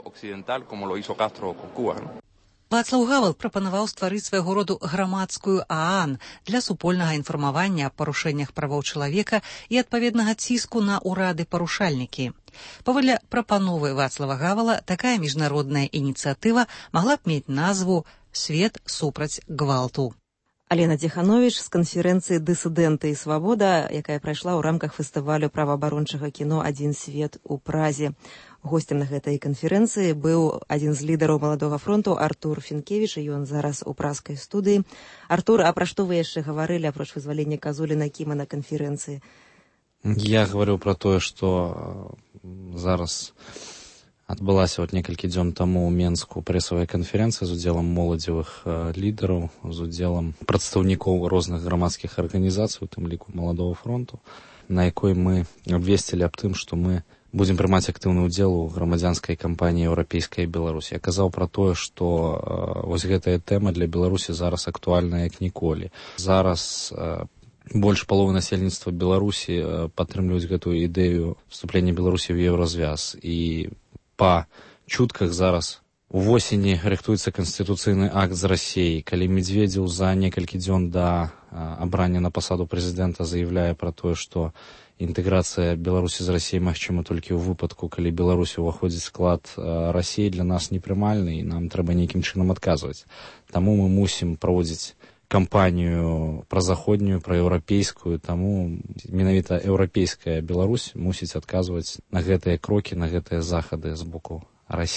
Вацлаў Гавал прапанаваў стварыць свайго роду грамадскую ААН для супольнага інфармавання аб парушэннях правоў чалавека і адпаведнага ціску на ўрады-парушальнікі. Паводле прапановы Вацлава Гавала, такая міжнародная ініцыятыва магла б мець назву «Свет супраць гвалту». Алена Дзехановіч з канферэнцыі «Дысідэнты і свабода», якая прайшла ў рамках фестывалю праваабарончага кіно «Адзін свет» у Празе. Гостем на гэтай канферэнцыі быў адзін з лідараў маладога фронту Артур Фінкевіч, і ён зараз у празкай студыі. Артур, а пра што вы яшчэ гаварылі апроч вызвалення Казуліна Кіма на канферэнцыі? Я гаварыў пра тое, што зараз адбылася некалькі дзён таму ў Менску прэсавая канферэнцыя з удзелам моладзевых лідараў, з удзелам прадстаўнікоў розных грамадскіх арганізацый, у тым ліку маладога фронту, на якой мы абвесцілі аб тым, што мы будзем прымаць актыўны ўдзел у грамадзянскай кампаніі «Еўрапейская Беларусь». Я казаў пра тое, што вось гэтая тэма для Беларусі зараз актуальная як ніколі. Зараз больш паловы насельніцтва Беларусі падтрымліваюць гэтую ідэю вступлення Беларусі ў Еўразвяз. І па чутках зараз увосені рыхтуецца канстытуцыйны акт з Расіі. Калі Медведзеў за некалькі дзён да абрання на пасаду прэзідэнта заяўляе пра тое, што інтэграцыя Беларусі з Расіяй магчыма толькі ў выпадку, калі Беларусь уваходзіць в склад Расіі, для нас непрымальны, і нам трэба нейкім чынам адказваць. Таму мы мусім праводзіць кампанію празаходнюю, праеўрапейскую, таму менавіта еўрапейская Беларусь мусіць адказваць на гэтыя крокі, на гэтыя захады з боку Расіі.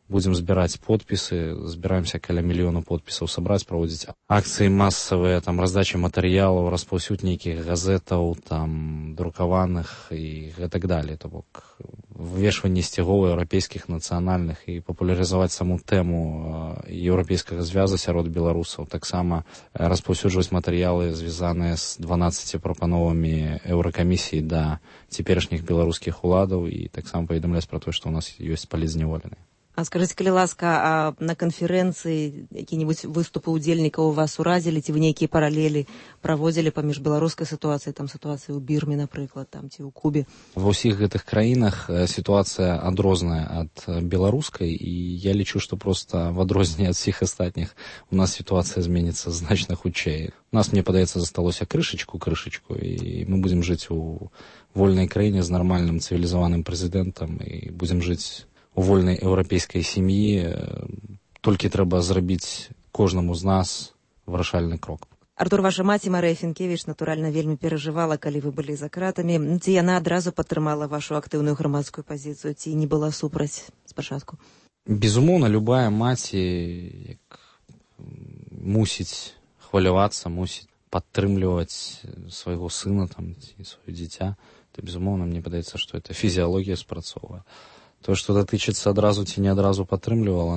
будем збіраць подпісы, збіраемся каля 1 мільёна подпісаў сабраць, праводзіць акцыі масавыя, там раздачы матэрыялаў, распаўсюд нейкіх газетаў, там друкаваных і гэтак далее. То бок вывешванне сцягоў еўрапейскіх нацыянальных і папулярызаваць саму тэму еўрапейскага звяза сярод беларусаў. Таксама распаўсюджваць матэрыялы, звязаныя з 12 прапановамі Еўракамісіі да цяперашніх беларускіх уладаў і таксама паведамляць пра тое, што ў нас ёсць палітзняволеныя. А скажите, калі ласка, а на канферэнцыі які-нибудь выступы удзельнікаў вас уразілі, ці вы нейкія паралелі праводзілі паміж беларускай сітуацыяй, там сітуацыяй у Бірме, напрыклад, там ці ў Кубе? Ва ўсіх гэтых краінах сітуацыя адрозная ад беларускай, і я лічу, што проста в адрозненне ад всіх астатніх у нас сітуацыя зменіцца значна хутчэй. У нас, мне падаецца, засталося крышачку, і мы будзем жыць у вольнай краіне з нармальным цывілізаваным прэзідэнтам і будзем жыць у вольнай еўрапейскай сям'і, толькі трэба зрабіць кожнаму з нас вырашальны крок. Артур, ваша маці Марыя Фінкевіч, натуральна, вельмі перажывала, калі вы былі за кратамі. Ці яна адразу падтрымала вашу актыўную грамадскую пазіцыю, ці не была супраць спачатку? Безумоўна, любая маці мусіць хвалявацца, мусіць падтрымліваць свайго сына там, ці сваё дзіця. То, безумоўна, мне падаецца, што это фізіялогія спрацоўвае. То, што датычыцца адразу ці не адразу падтрымлівала,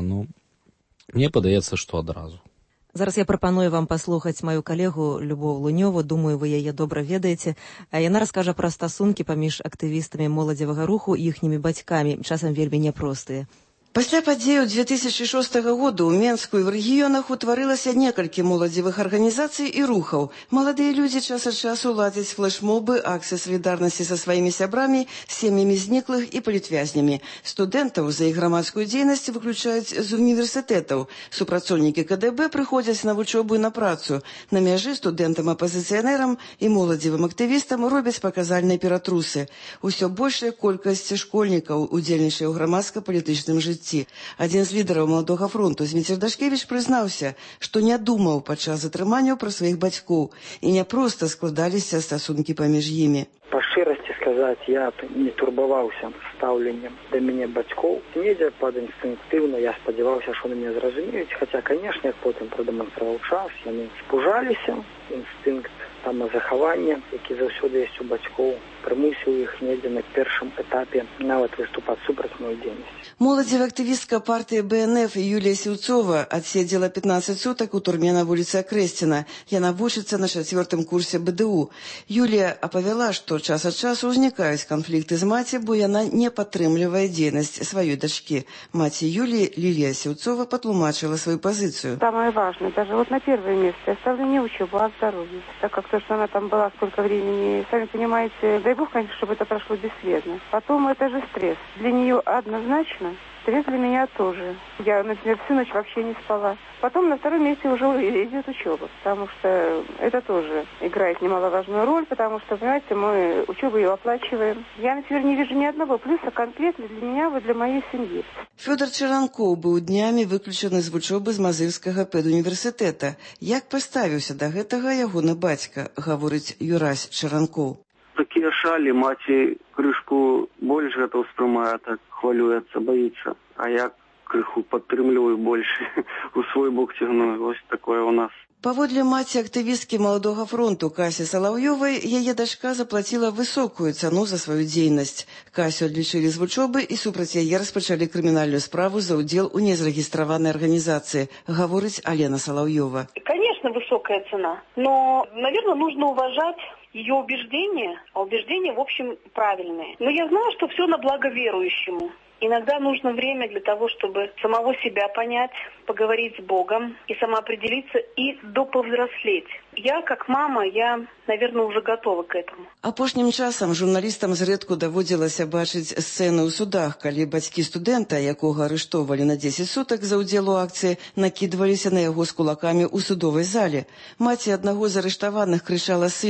мне падаецца, што адразу. Зараз я прапаную вам паслухаць маю калегу Любоў Лунёву, думаю, вы яе добра ведаеце. Яна раскажа пра стасункі паміж актывістамі моладзевага руху і іхнімі бацькамі, часам вельмі няпростыя. Пасля падзеяў 2006 году ў Менску і в рэгіёнах утварылася некалькі моладзевых арганізацый і рухаў. Маладыя людзі час ад часу ладзяць флэшмобы, акцыі салідарнасці са сваімі сябрамі, сем'ямі зніклых і палітвязнямі. Студэнтаў за іх грамадскую дзейнасць выключаюць з універсітэтаў. Супрацоўнікі КДБ прыходзяць на вучобу і на працу. На мяжы студэнтам-апазіцыянерам і моладзевым актывістам робяць паказальныя ператрусы. Усё большая колькасць школьнікаў удзельнічае ў грамадска-палітычным жыцці. Адзін з лідараў Маладога фронту Зміцер Дашкевіч прызнаўся, што не думаў падчас затрыманняў пра сваіх бацькоў і няпроста складаліся стасункі паміж імі. Па шчырасці сказаць, я не турбаваўся стаўленнем да мяне бацькоў. Недзе падінстынктыўна я спадзяваўся, што яны мяне зразумеюць, хаця, канешне, потым прадэманстраваў час, яны спужаліся, інстынкт самазахавання, які заўсёды ёсць у бацькоў, прымусіў іх недзе на першым этапе нават выступаць супраць мою дзейнасць. Моладзевая актывістка партыі БНФ Юлія Сіўцова адседзела 15 сутак у турме на вуліцы Акрэсціна. Яна вучыцца на 4-м курсе БДУ. Юлія апавяла, што час ад часу ўзнікаюць канфлікты з маці, бо яна не падтрымлівае дзейнасць сваёй дачкі. Маці Юлии Лилия Сиуцова потлумачила свою позицию. Самое важное, даже вот на первое место я ставлю не учебу, а здоровье. Так как то, что она там была столько времени, сами понимаете, дай бог, конечно, чтобы это прошло бесследно. Потом это же стресс. Для нее однозначно, стресс для меня тоже. Я, например, всю ночь вообще не спала. Потом на втором месте уже идет учеба, потому что это тоже играет немаловажную роль, потому что, понимаете, мы учебу ее оплачиваем. Я, например, не вижу ни одного плюса конкретно для меня, вот для моей семьи. Фёдор Чаранкоў быў днямі выключаны з вучобы з Мазырскага педуніверсітэта. Як паставіўся да гэтага ягоны бацька, гаворыць Юрась Чаранкоў. Такія шалі, маці крышку больш гэта ўспрымае, так хвалюецца, баіцца. А я крыху падтрымліваю больш у свой бок цягну. Вось такое у нас. Паводле маці актывісткі Маладога фронту Касі Салаўёвай, яе дачка заплаціла высокую цану за сваю дзейнасць. Касю адлічылі з вучобы і супраць яе распачалі крымінальную справу за ўдзел у незарэгістраванай арганізацыі, гаворыць Алена Салаўёва. Конечно, высокая цена, но, наверное, нужно уважать ее убеждения, а убеждения, в общем, правильные. Но я знаю, что все на благо верующему. Иногда нужно время для того, чтобы самого себя понять, поговорить с Богом и самоопределиться и доповзрослеть. Я, как мама, наверное, уже готова к этому. Апошнім часам журналістам зрэдку даводзілася бачыць сцэны ў судах, калі бацькі студэнта, якога арыштоўвалі на 10 сутак за ўдзел у акцыі, накідваліся на яго з кулакамі ў судовай зале. Маці аднаго з арыштаваных крычала сыну, якога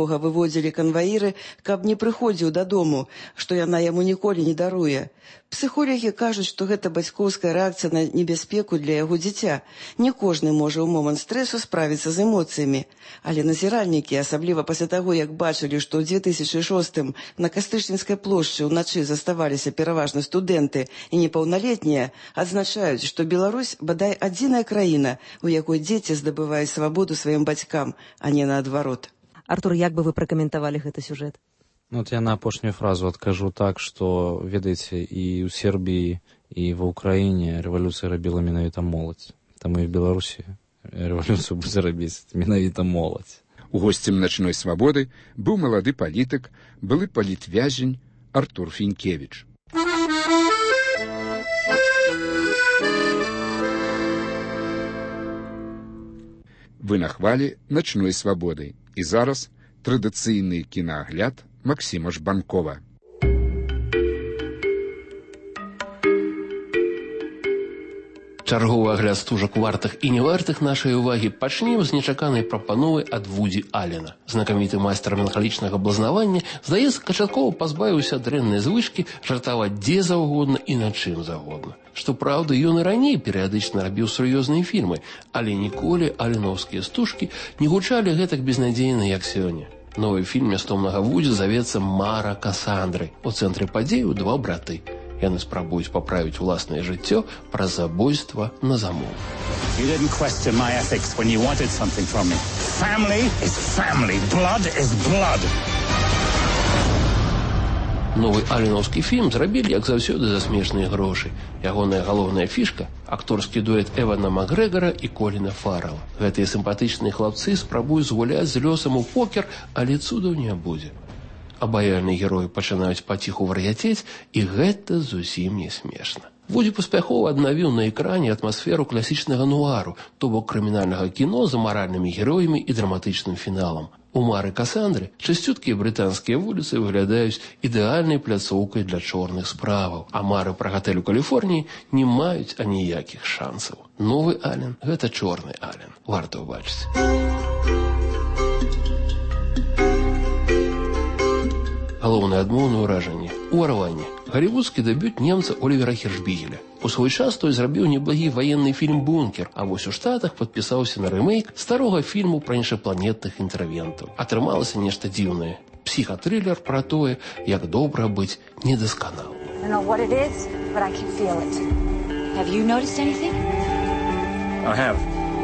якога выводзілі канваіры, каб не прыходзіў дадому, што яна яму ніколі не даруе. Псіхолагі кажуць, што гэта бацькоўская рэакцыя на небяспеку для яго дзіця. Не кожны можа ў момант стрэсу справіцца з эмоцыямі. Але назіральнікі, асабліва пасля таго, як бачылі, што ў 2006 на Кастычніцкай плошчы ўначы заставаліся пераважна студэнты і непаўналетнія, адзначаюць, што Беларусь бадай адзіная краіна, у якой дзеці здабываюць свабоду сваім бацькам, а не наадварот. Артур, як бы вы пракаментавалі гэты сюжэт? Вот я на апошнюю фразу адкажу так, што, ведаеце, і ў Сербіі, і ва Ўкраіне рэвалюцыя рабіла менавіта моладзь. Таму і в Беларусі рэвалюцыю будзе рабіць менавіта моладзь. Госцем «Начной свабоды» быў малады палітык, былы палітвязень Артур Фінкевіч. Вы на хвалі «Начной свабоды». І зараз традыцыйны кінаагляд Максіма Жбанкова. Чарговы агляд стужак вартых і невартых нашай увагі пачнем з нечаканай прапановы ад Вуді Аллена. Знакаміты майстар меланхалічнага блазнавання, здаецца, канчаткова пазбавіўся дрэннай звычкі жартаваць дзе заўгодна і на чым заўгодна. Што праўда, ён і раней перыядычна рабіў сур'ёзныя фільмы, але ніколі алленаўскія стужкі не гучалі гэтак безнадзейна, як сёння. Новы фільм мястомнага Вудзі завецца «Мара Касандры». У цэнтры падзею два браты. Яны спрабуюць паправіць уласнае жыццё праз забойства на замоў. You didn't question my ethics when you wanted something from me. Family is family. Blood is blood. Новы алленаўскі фільм зрабілі, як заўсёды, за смешныя грошы. Ягоная галоўная фішка – акторскі дуэт Эвана Макгрэгара і Коліна Фаррела. Гэтыя сімпатычныя хлапцы спрабуюць згуляць з лёсам у покер, але цудаў не будзе. Абаяльныя героі пачынаюць паціху вар'яцець, і гэта зусім не смешна. Вудзі паспяхова аднавіў на экране атмасферу класічнага нуару, то бок крымінальнага кіно з амаральнымі героямі і драматычным фіналам. У «Мары Касандры» чысцюткія брытанскія вуліцы выглядаюць ідэальнай пляцоўкай для чорных справаў, а мары пра гатэль у Каліфорніі не маюць аніякіх шансаў. Новы Аллен – гэта чорны Аллен. Варта ўбачыць. Галоўнае адмоўнае ўражанне – «Уварванне». Галівудскі дэбют немца Олівера Хіршбігеля. У свой час той зрабіў неблагі ваенны фільм «Бункер», а вось у Штатах падпісаўся на рэмейк старога фільму пра іншапланетных інтэрвентаў. Атрымалася нешта дзіўнае. Псіхатрылер пра тое, як добра быць недасканалым. I have.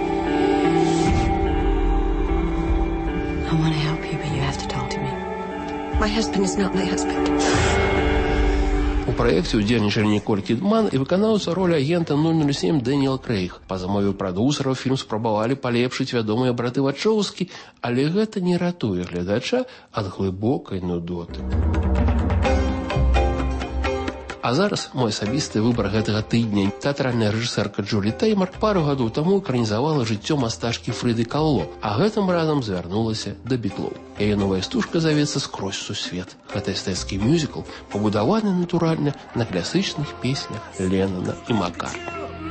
I want to help you, but you have to talk to me. My husband is not my husband. У праекце ўдзельнічалі Ніколь Кідман і выканаўца ролі агента 007 Дэніел Крэйг. Па замове прадюсараў фільм спрабавалі палепшыць вядомыя браты Вачоўскі, але гэта не ратуе гледача ад глыбокай нудоты. А зараз мой асабісты выбар гэтага тыдня. Тэатральная рэжысэрка Джулі Тэймар пару гадоў таму экранізавала жыццё мастачкі Фрыды Калло, а гэтым разам звярнулася да бітлоў. Яе новая стужка завецца «Скрозь сусвет». Гэта эстэцкі мюзікл, пабудаваны, натуральна, на класічных песнях Леннона і Маккартні.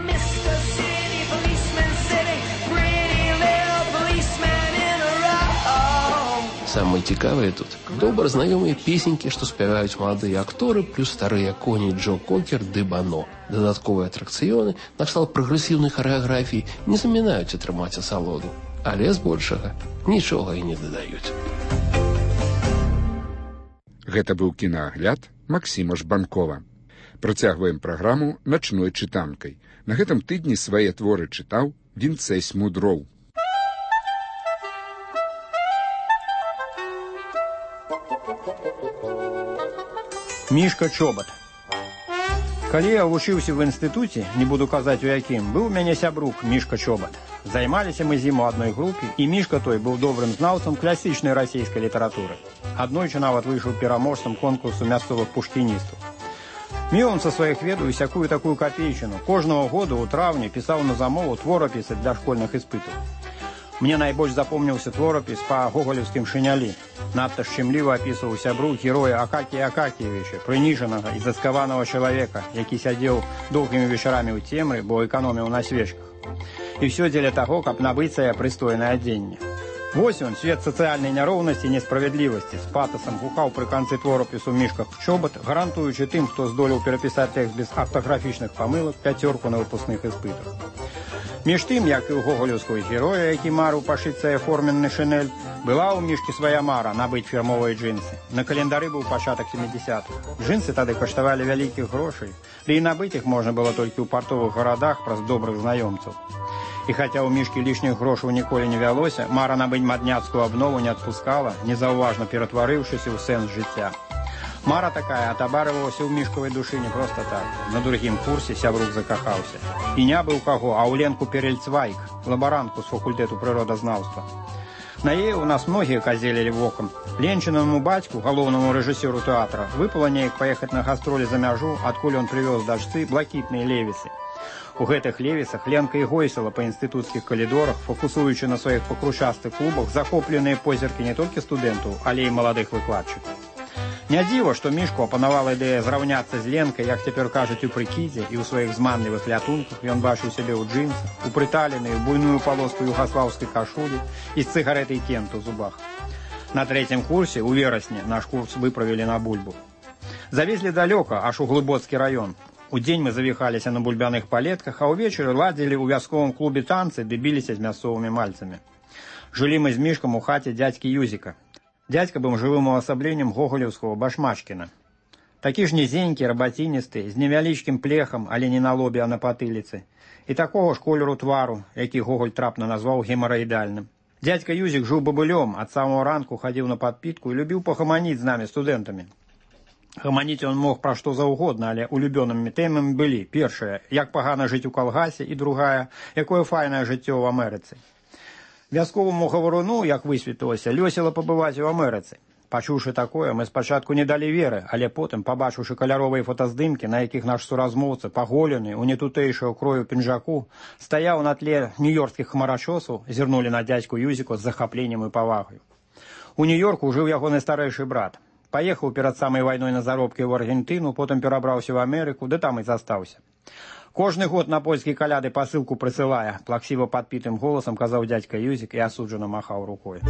Самае цікавае тут – добра знаёмыя песенькі, што спяваюць маладыя акторы, плюс старыя коні Джо Кокер ды Бано. Дадатковыя атракцыёны, накшталт прагрэсіўнай харэаграфіі, не замінаюць атрымаць асалоду. Але збольшага нічога і не дадаюць. Гэта быў кінаагляд Максіма Жбанкова. Працягваем праграму начной чытанкай. На гэтым тыдні свае творы чытаў Вінцэсь Мудроў. Мішка Чобат. Калі я вучыўся в інстытуце, не буду казаць у якім, быў у мяне сябрук Мішка Чобат. Займаліся мы з ім у адной групе, і Мішка той быў добрым знаўцам класічнай расійскай літаратуры. Аднойчы нават выйшаў пераможцам конкурсу мясцовых пушкіністаў. Меў он са сваіх ведаў сякую такую капейчыну. Кожнага году ў траўні пісаў на замову творапісы для школьных іспытаў. Мне найбольш запомніўся творапіс па гоголевскім шынялі. Надта шчымліва апісваў сябру героя Акакія Акакіевіча, прыніжанага і заскаванага чалавека, які сядзеў доўгімі вечарамі ў цемры, бо эканоміў на свечках. І ўсё дзеля таго, каб набыць сае прыстойнае адзенне. Вось он, свет сацыяльнай няроўнасці і несправядлівасці, з патасам гукаў пры канцы творапісу «Мішка Чобат», гарантуючы тым, хто здолеў перапісаць тэкст без артаграфічных памылак, 5 на выпускных іспытах. Між тым, як і ў гоголеўского героя, які марыў пашыць свае форменны шинель, была ў Мішкі свая мара набыць фірмовыя джинсы. На календары быў пачатак 70-х. Джинсы тады каштавалі вялікіх грошай, ды і набыць іх можна было толькі ў партовых гарадах праз добрых знаёмцаў. І хаця ў Мішкі лішніх грошаў ніколі не вялося, мара набыць мадняцкую абнову не адпускала, незаўважна ператварыўшыся ў сэнс жыцця. Мара такая атабарывалася ў Мішкавай душы не проста так. На другім курсе сябрук закахаўся. І не быў каго, а ў Ленку Перельцвайк, лабарантку з факультэту прыродазнаўства. На яе у нас многія казелілі вокам. Ленчынаму бацьку, галоўнаму рэжысёру тэатра, выпала неяк паехаць на гастролі за мяжу, адкуль ён прывёз дачцы блакітныя левісы. У гэтых левісах Ленка і гойсала па інстытуцкіх калідорах, фокусуючы на сваіх пакручастых клубах захопленыя позіркі не толькі студэнтаў, але і маладых выкладчыкаў. Не дзіва, што Мішку апанавала ідэя зраўняцца з Ленкай, як цяпер кажуць, у прыкідзе, і ў сваіх зманлівых лятунках ён бачыў сябе ў джинсах, упрыталеную буйную палоску югаслаўскай кашулі і з цыгарэтай Кент у зубах. На 3-м курсе, у верасні, наш курс выправілі на бульбу. Завезлі далёка, аж у Глыбоцкі раён. У дзень мы завіхаліся на бульбяных палетках, а ўвечары ладзілі ў вясковым клубе танцы ды біліся з мясцовымі мальцамі. Жылі мы з Мішкам у хаце дзядзькі Юзіка. Дзядзька быў жывым увасабленнем гоголеўского Башмачкіна. Такі ж нізенькі, рабаціністы, з невялічкім плехам, але не на лобе, а на патыліцы. І такого ж колеру твару, які Гоголь трапна назваў гемараідальным. Дзядзька Юзік жыў бабылём, ад самого ранку хадзіў на падпітку і любіў пахаманіць з намі, студэнтамі. Гаманіць он мог пра што заўгодна, але улюбёнымі тэмамі былі: першая, як пагана жыць у калгасе, і другая, якое файнае жыццё ў Амерыцы. Вясковаму гаваруну, як высветлілася, лёсіла пабываць у Амерыцы. Пачуўшы такое, мы спачатку не далі веры, але потым, пабачыўшы каляровыя фотаздымкі, на якіх наш суразмоўца, паголены, у нетутэйшую крою пінжаку, стаяў на тле нью-йоркскіх хмарачосаў, зірнулі на дзядзьку Юзіку з захапленнем і павагаю. У Нью-Йорку жыў ягоны старэйшы брат. Паехаў перад самай вайной на заробкі ў Аргентыну, потым перабраўся ў Амерыку, ды там і застаўся. Кожны год на польскія каляды пасылку прысылае, плаксіва падпітым голасам казаў дзядзька Юзік і асуджана махаў рукой.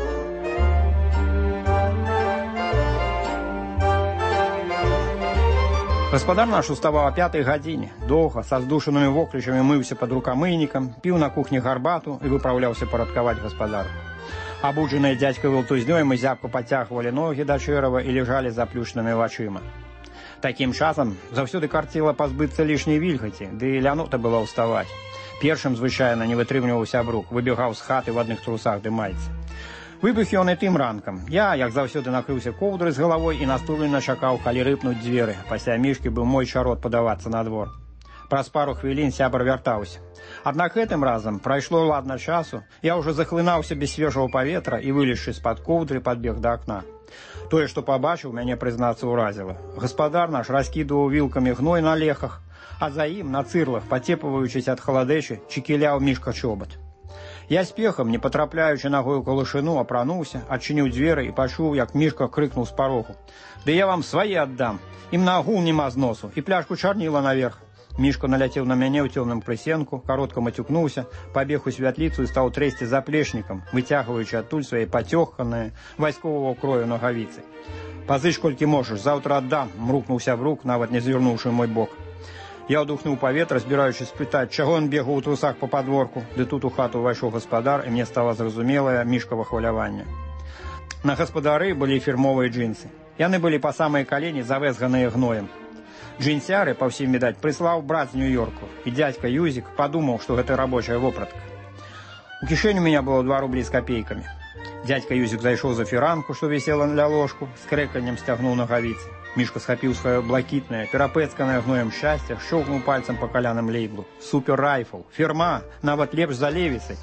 Гаспадар наш уставаў о 5-й гадзіне, доўга, са здушанымі воклічамі мыўся пад рукамыйнікам, піў на кухні гарбату і выпраўляўся парадкаваць гаспадарку. Абуджаныя дзядзькавай лтузнёй мы зябку пацягвалі ногі да чэрава і ляжалі заплюшчанымі вачыма. Такім часам заўсёды карціла пазбыцца лішняй вільгаці, ды і лянота была ўставаць. Першым звычайна не вытрымліваў сябрук, выбегаў з хаты в адных трусах ды майцы. Выбег ён і тым ранкам. Я, як заўсёды, накрыўся коўдрай з галавой і наступлена чакаў, калі рыпнуць дзверы. Пасля Мішкі быў мой чарод падавацца на двор. Праз пару хвілін сябар вяртаўся. Аднак гэтым разам прайшло ладна часу, я ўжо захлынаўся без свежага паветра і, вылезшы з-пад коўдры, падбег да акна. Тое, што пабачыў, мяне, прызнацца, уразіла. Гаспадар наш раскідваў вілкамі гной на лехах, а за ім, на цырлах, пацепваючыся ад халадэчы, чекіляў Мішка Чобат. Я спехам, не патрапляючы нагою калышыну, апрануўся, адчыніў дзверы і пачуў, як Мішка крыкнуў з парогу: «Ды я вам свае аддам! Ім на агул нема зносу, і пляшку чарніла наверх!» Мішка наляцеў на мяне ў цёмным прысенку, каротка мацюкнуўся, пабег у святліцу і стаў трэсці заплечнікам, выцягваючы адтуль свае пацёгканыя вайсковага крою нагавіцы. «Пазыч колькі можаш, заўтра аддам!» — мрукнуў сябрук, нават не звярнуўшы мой бок. Я ўдухнуў паветра, збіраючы спытаць, чаго ён бегаў у трусах па падворку, ды тут у хату ўвайшоў гаспадар, і мне стала зразумелае Мішкава хваляванне. На гаспадары былі фірмовыя джинсы. Яны былі па самыя калені завэзганыя гноем. Джинсяры, па ўсім відаць, прыслаў брат з Нью-Йорку, і дзядзька Юзік падумаў, што гэта рабочая вопратка. У кішэні ў мяне было 2 рублі з капейкамі. Дзядзька Юзік зайшоў за фіранку, што вісела ля ложку, з крэканнем сцягнуў нагавіцы. Мішка схапіў сваё блакітнае, перапэцканае гноем шчасце, шчоўкнуў пальцам па каляным лейблу. Супер райфл, фірма, нават лепш за левісы.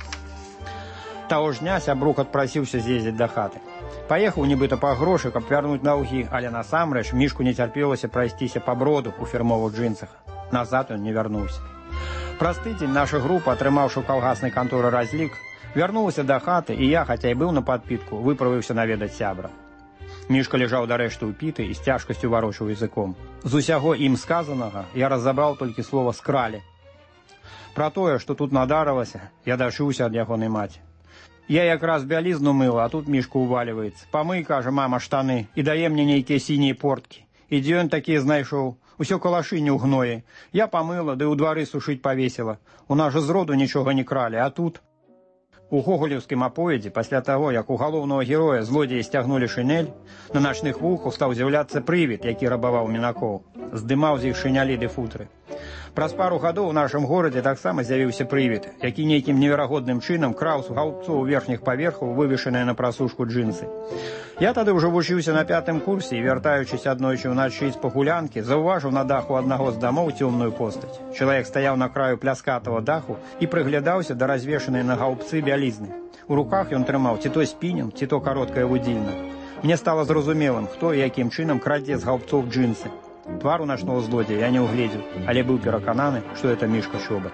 Таго ж дня сябрук адпрасіўся з'ездзіць да хаты. Паехаў нібыта па грошы, каб вярнуць даўгі, але насамрэч Мішку не цярпелася прайсціся па броду ў фірмовых джинсах. Назад ён не вярнуўся. Праз тыдзень наша група, атрымаўшы ў калгаснай канторы разлік, вярнулася да хаты, і я, хаця і быў на падпітку, выправіўся наведаць сябра. Мішка ляжаў дарэшты ўпіты і з цяжкасцю варочаў языком. З усяго ім сказанага я разабраў толькі слова «скралі». Пра тое, што тут надарылася, я дачуўся ад ягонай маці. Я якраз бялізну мыла, а тут Мішка ўваливаецца. Памый, кажа, мама, штаны, і дае мне нейкія сінія порткі. І дзе ён такія знайшоў? Усё калашыню ў гноі. Я памыла, ды ў двары сушыць павесіла. У нас жа зроду нічога не кралі, а тут... У гоголевскім аповедзе, пасля таго, як у галоўнага героя злодзеі сцягнулі шынель, на начных вухах стаў з'яўляцца прывід, які рабаваў мінакоў. Здымаў з іх шынялі ды футры. Праз пару гадоў у нашым горадзе таксама з'явіўся прывід, які нейкім неверагодным чынам краў з гаўбцоў верхніх паверхаў вывешаныя на прасушку джинсы. Я тады ўжо вучыўся на 5-м курсе і, вяртаючыся аднойчы ўначы з пагулянкі, заўважыў на даху аднаго з дамоў цёмную постаць. Чалавек стаяў на краю пляскатага даху і прыглядаўся да развешанай на гаўбцы бялізны. У руках ён трымаў ці то спінін, ці то кароткае вудзільна. Мне стала зразумелым, хто і якім чынам крадзе з гаўбцоў джинсы. Твару начного злодзея я не ўгледзеў, але быў перакананы, што это Мішка Чобат.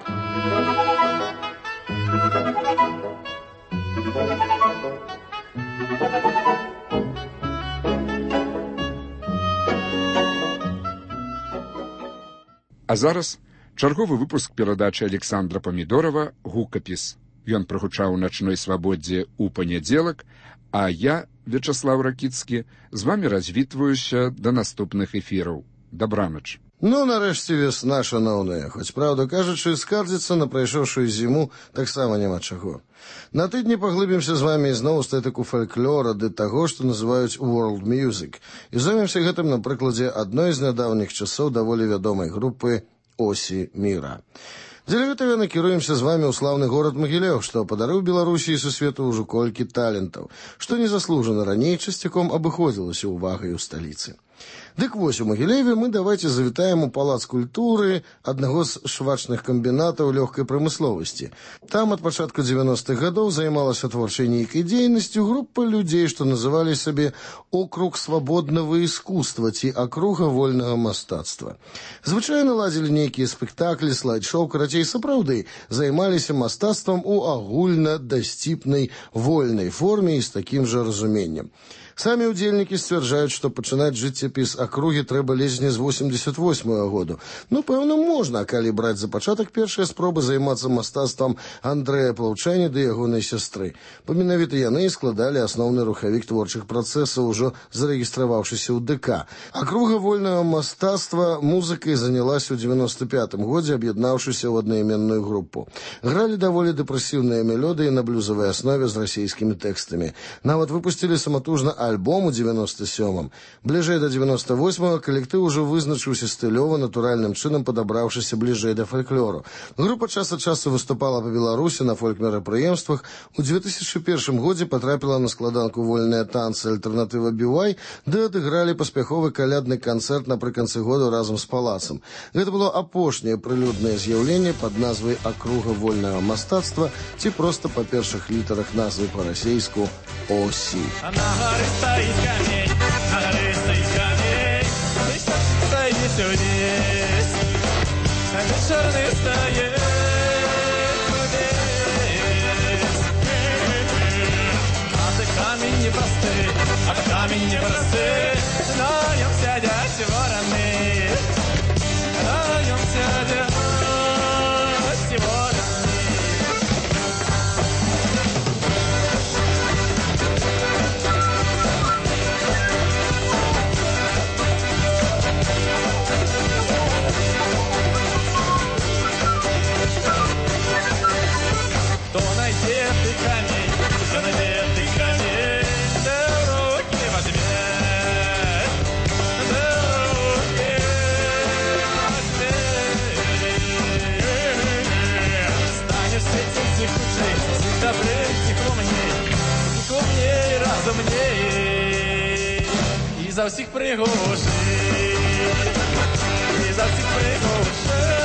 А зараз чарговы выпуск перадачы Александра Памідорова «Гукапіс». Ён прагучаў у начной свабодзе ў панядзелак, а я, Вячаслав Ракіцкі, з вамі развітваюся да наступных эфіраў. Добраноч. Ну, нарэшце весна, шаноўная. Хоць, правда кажучы, скардзіцца на прайшоўшую зіму таксама няма чаго. На тыдні паглыбімся з вамі зноў стэтыку фальклора ды таго, што называюць world music. І зоймемся гэтым на прыкладзе адной з нядаўніх часоў даволі вядомай групы «Осі міра». Дзеля гэтага накіруемся з вамі ў слаўны горад Магілёў, што падарыў Беларусі і сусвету ўжо колькі талентаў, што незаслужана раней часцяком абыходзілася ўвагай у сталіцы. Дык вось, у Магілеве мы давайте завітаем у палац культуры аднаго з швачных камбінатаў лёгкай прамысловасці. Там ад пачатку 90-х гадоў займалася творчай нейкай дзейнасцю група людзей, што называлі сабе «Округ свабоднага іскусства» ці «Акруга вольнага мастацтва». Звычайна ладзілі нейкія спектаклі, слайд-шоу, карацей, сапраўды займаліся мастацтвам у агульна-дасціпнай вольнай форме і з такім жа разуменнем. Самі ўдзельнікі сцвярджаюць, што пачынаць жыццяпіс акругі трэба ледзь не з 88-го году. Ну, пэўна, можна, калі браць за пачатак першыя спробы займацца мастацтвам Андрэя Плаўчані ды ягонай сястры. Менавіта яны складалі асноўны рухавік творчых працэсаў, ужо зарэгістраваўшыся ў ДК. Акруга вольнага мастацтва музыкай занялася ў 95-м годзе, аб'яднаўшыся ў аднайменную групу. Гралі даволі дэпрэсіўныя мелодыі на блюзавай аснове з расійскімі тэкстамі. Нават выпусцілі саматужна альбом у 97-м. Бліжэй да 98-го калектыў ужо вызначыўся стылёва, натуральным чынам падабраўшыся бліжэй да фальклору. Група час ад часу выступала па Беларусі на фольк-мерапрыемствах. У 2001 годзе потрапіла на складанку «Вольныя танцы» альтэрнатыва «Бівай», ды адыгралі паспяховы калядны канцэрт напрыканцы году разам з палацам. Гэта было апошняе прылюднае з'яўленне пад назвай «Акруга вольнага мастацтва» ці проста па першых літарах назвы па-расейску «Осі». Стоит камень, на горе стоит камень, стоит здесь, стоит черный стоит здесь. А ты камень непростый, а ты камень непростый, на нем сядят вороны, на нем сядят вороны. Кто найдет ты камень, кто найдет ты камень, да в руки возьмет, да в руки возьмет. Станешь светить тихучей, всех добрей, всех умней, разумней, и за всех пригожей, и за всех пригожей.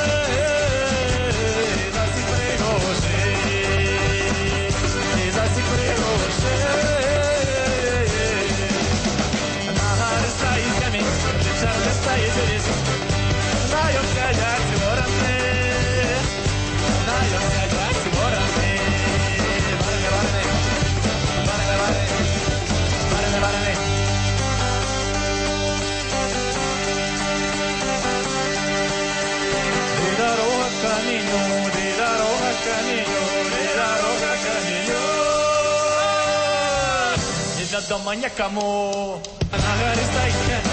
дома некому. На горе стоит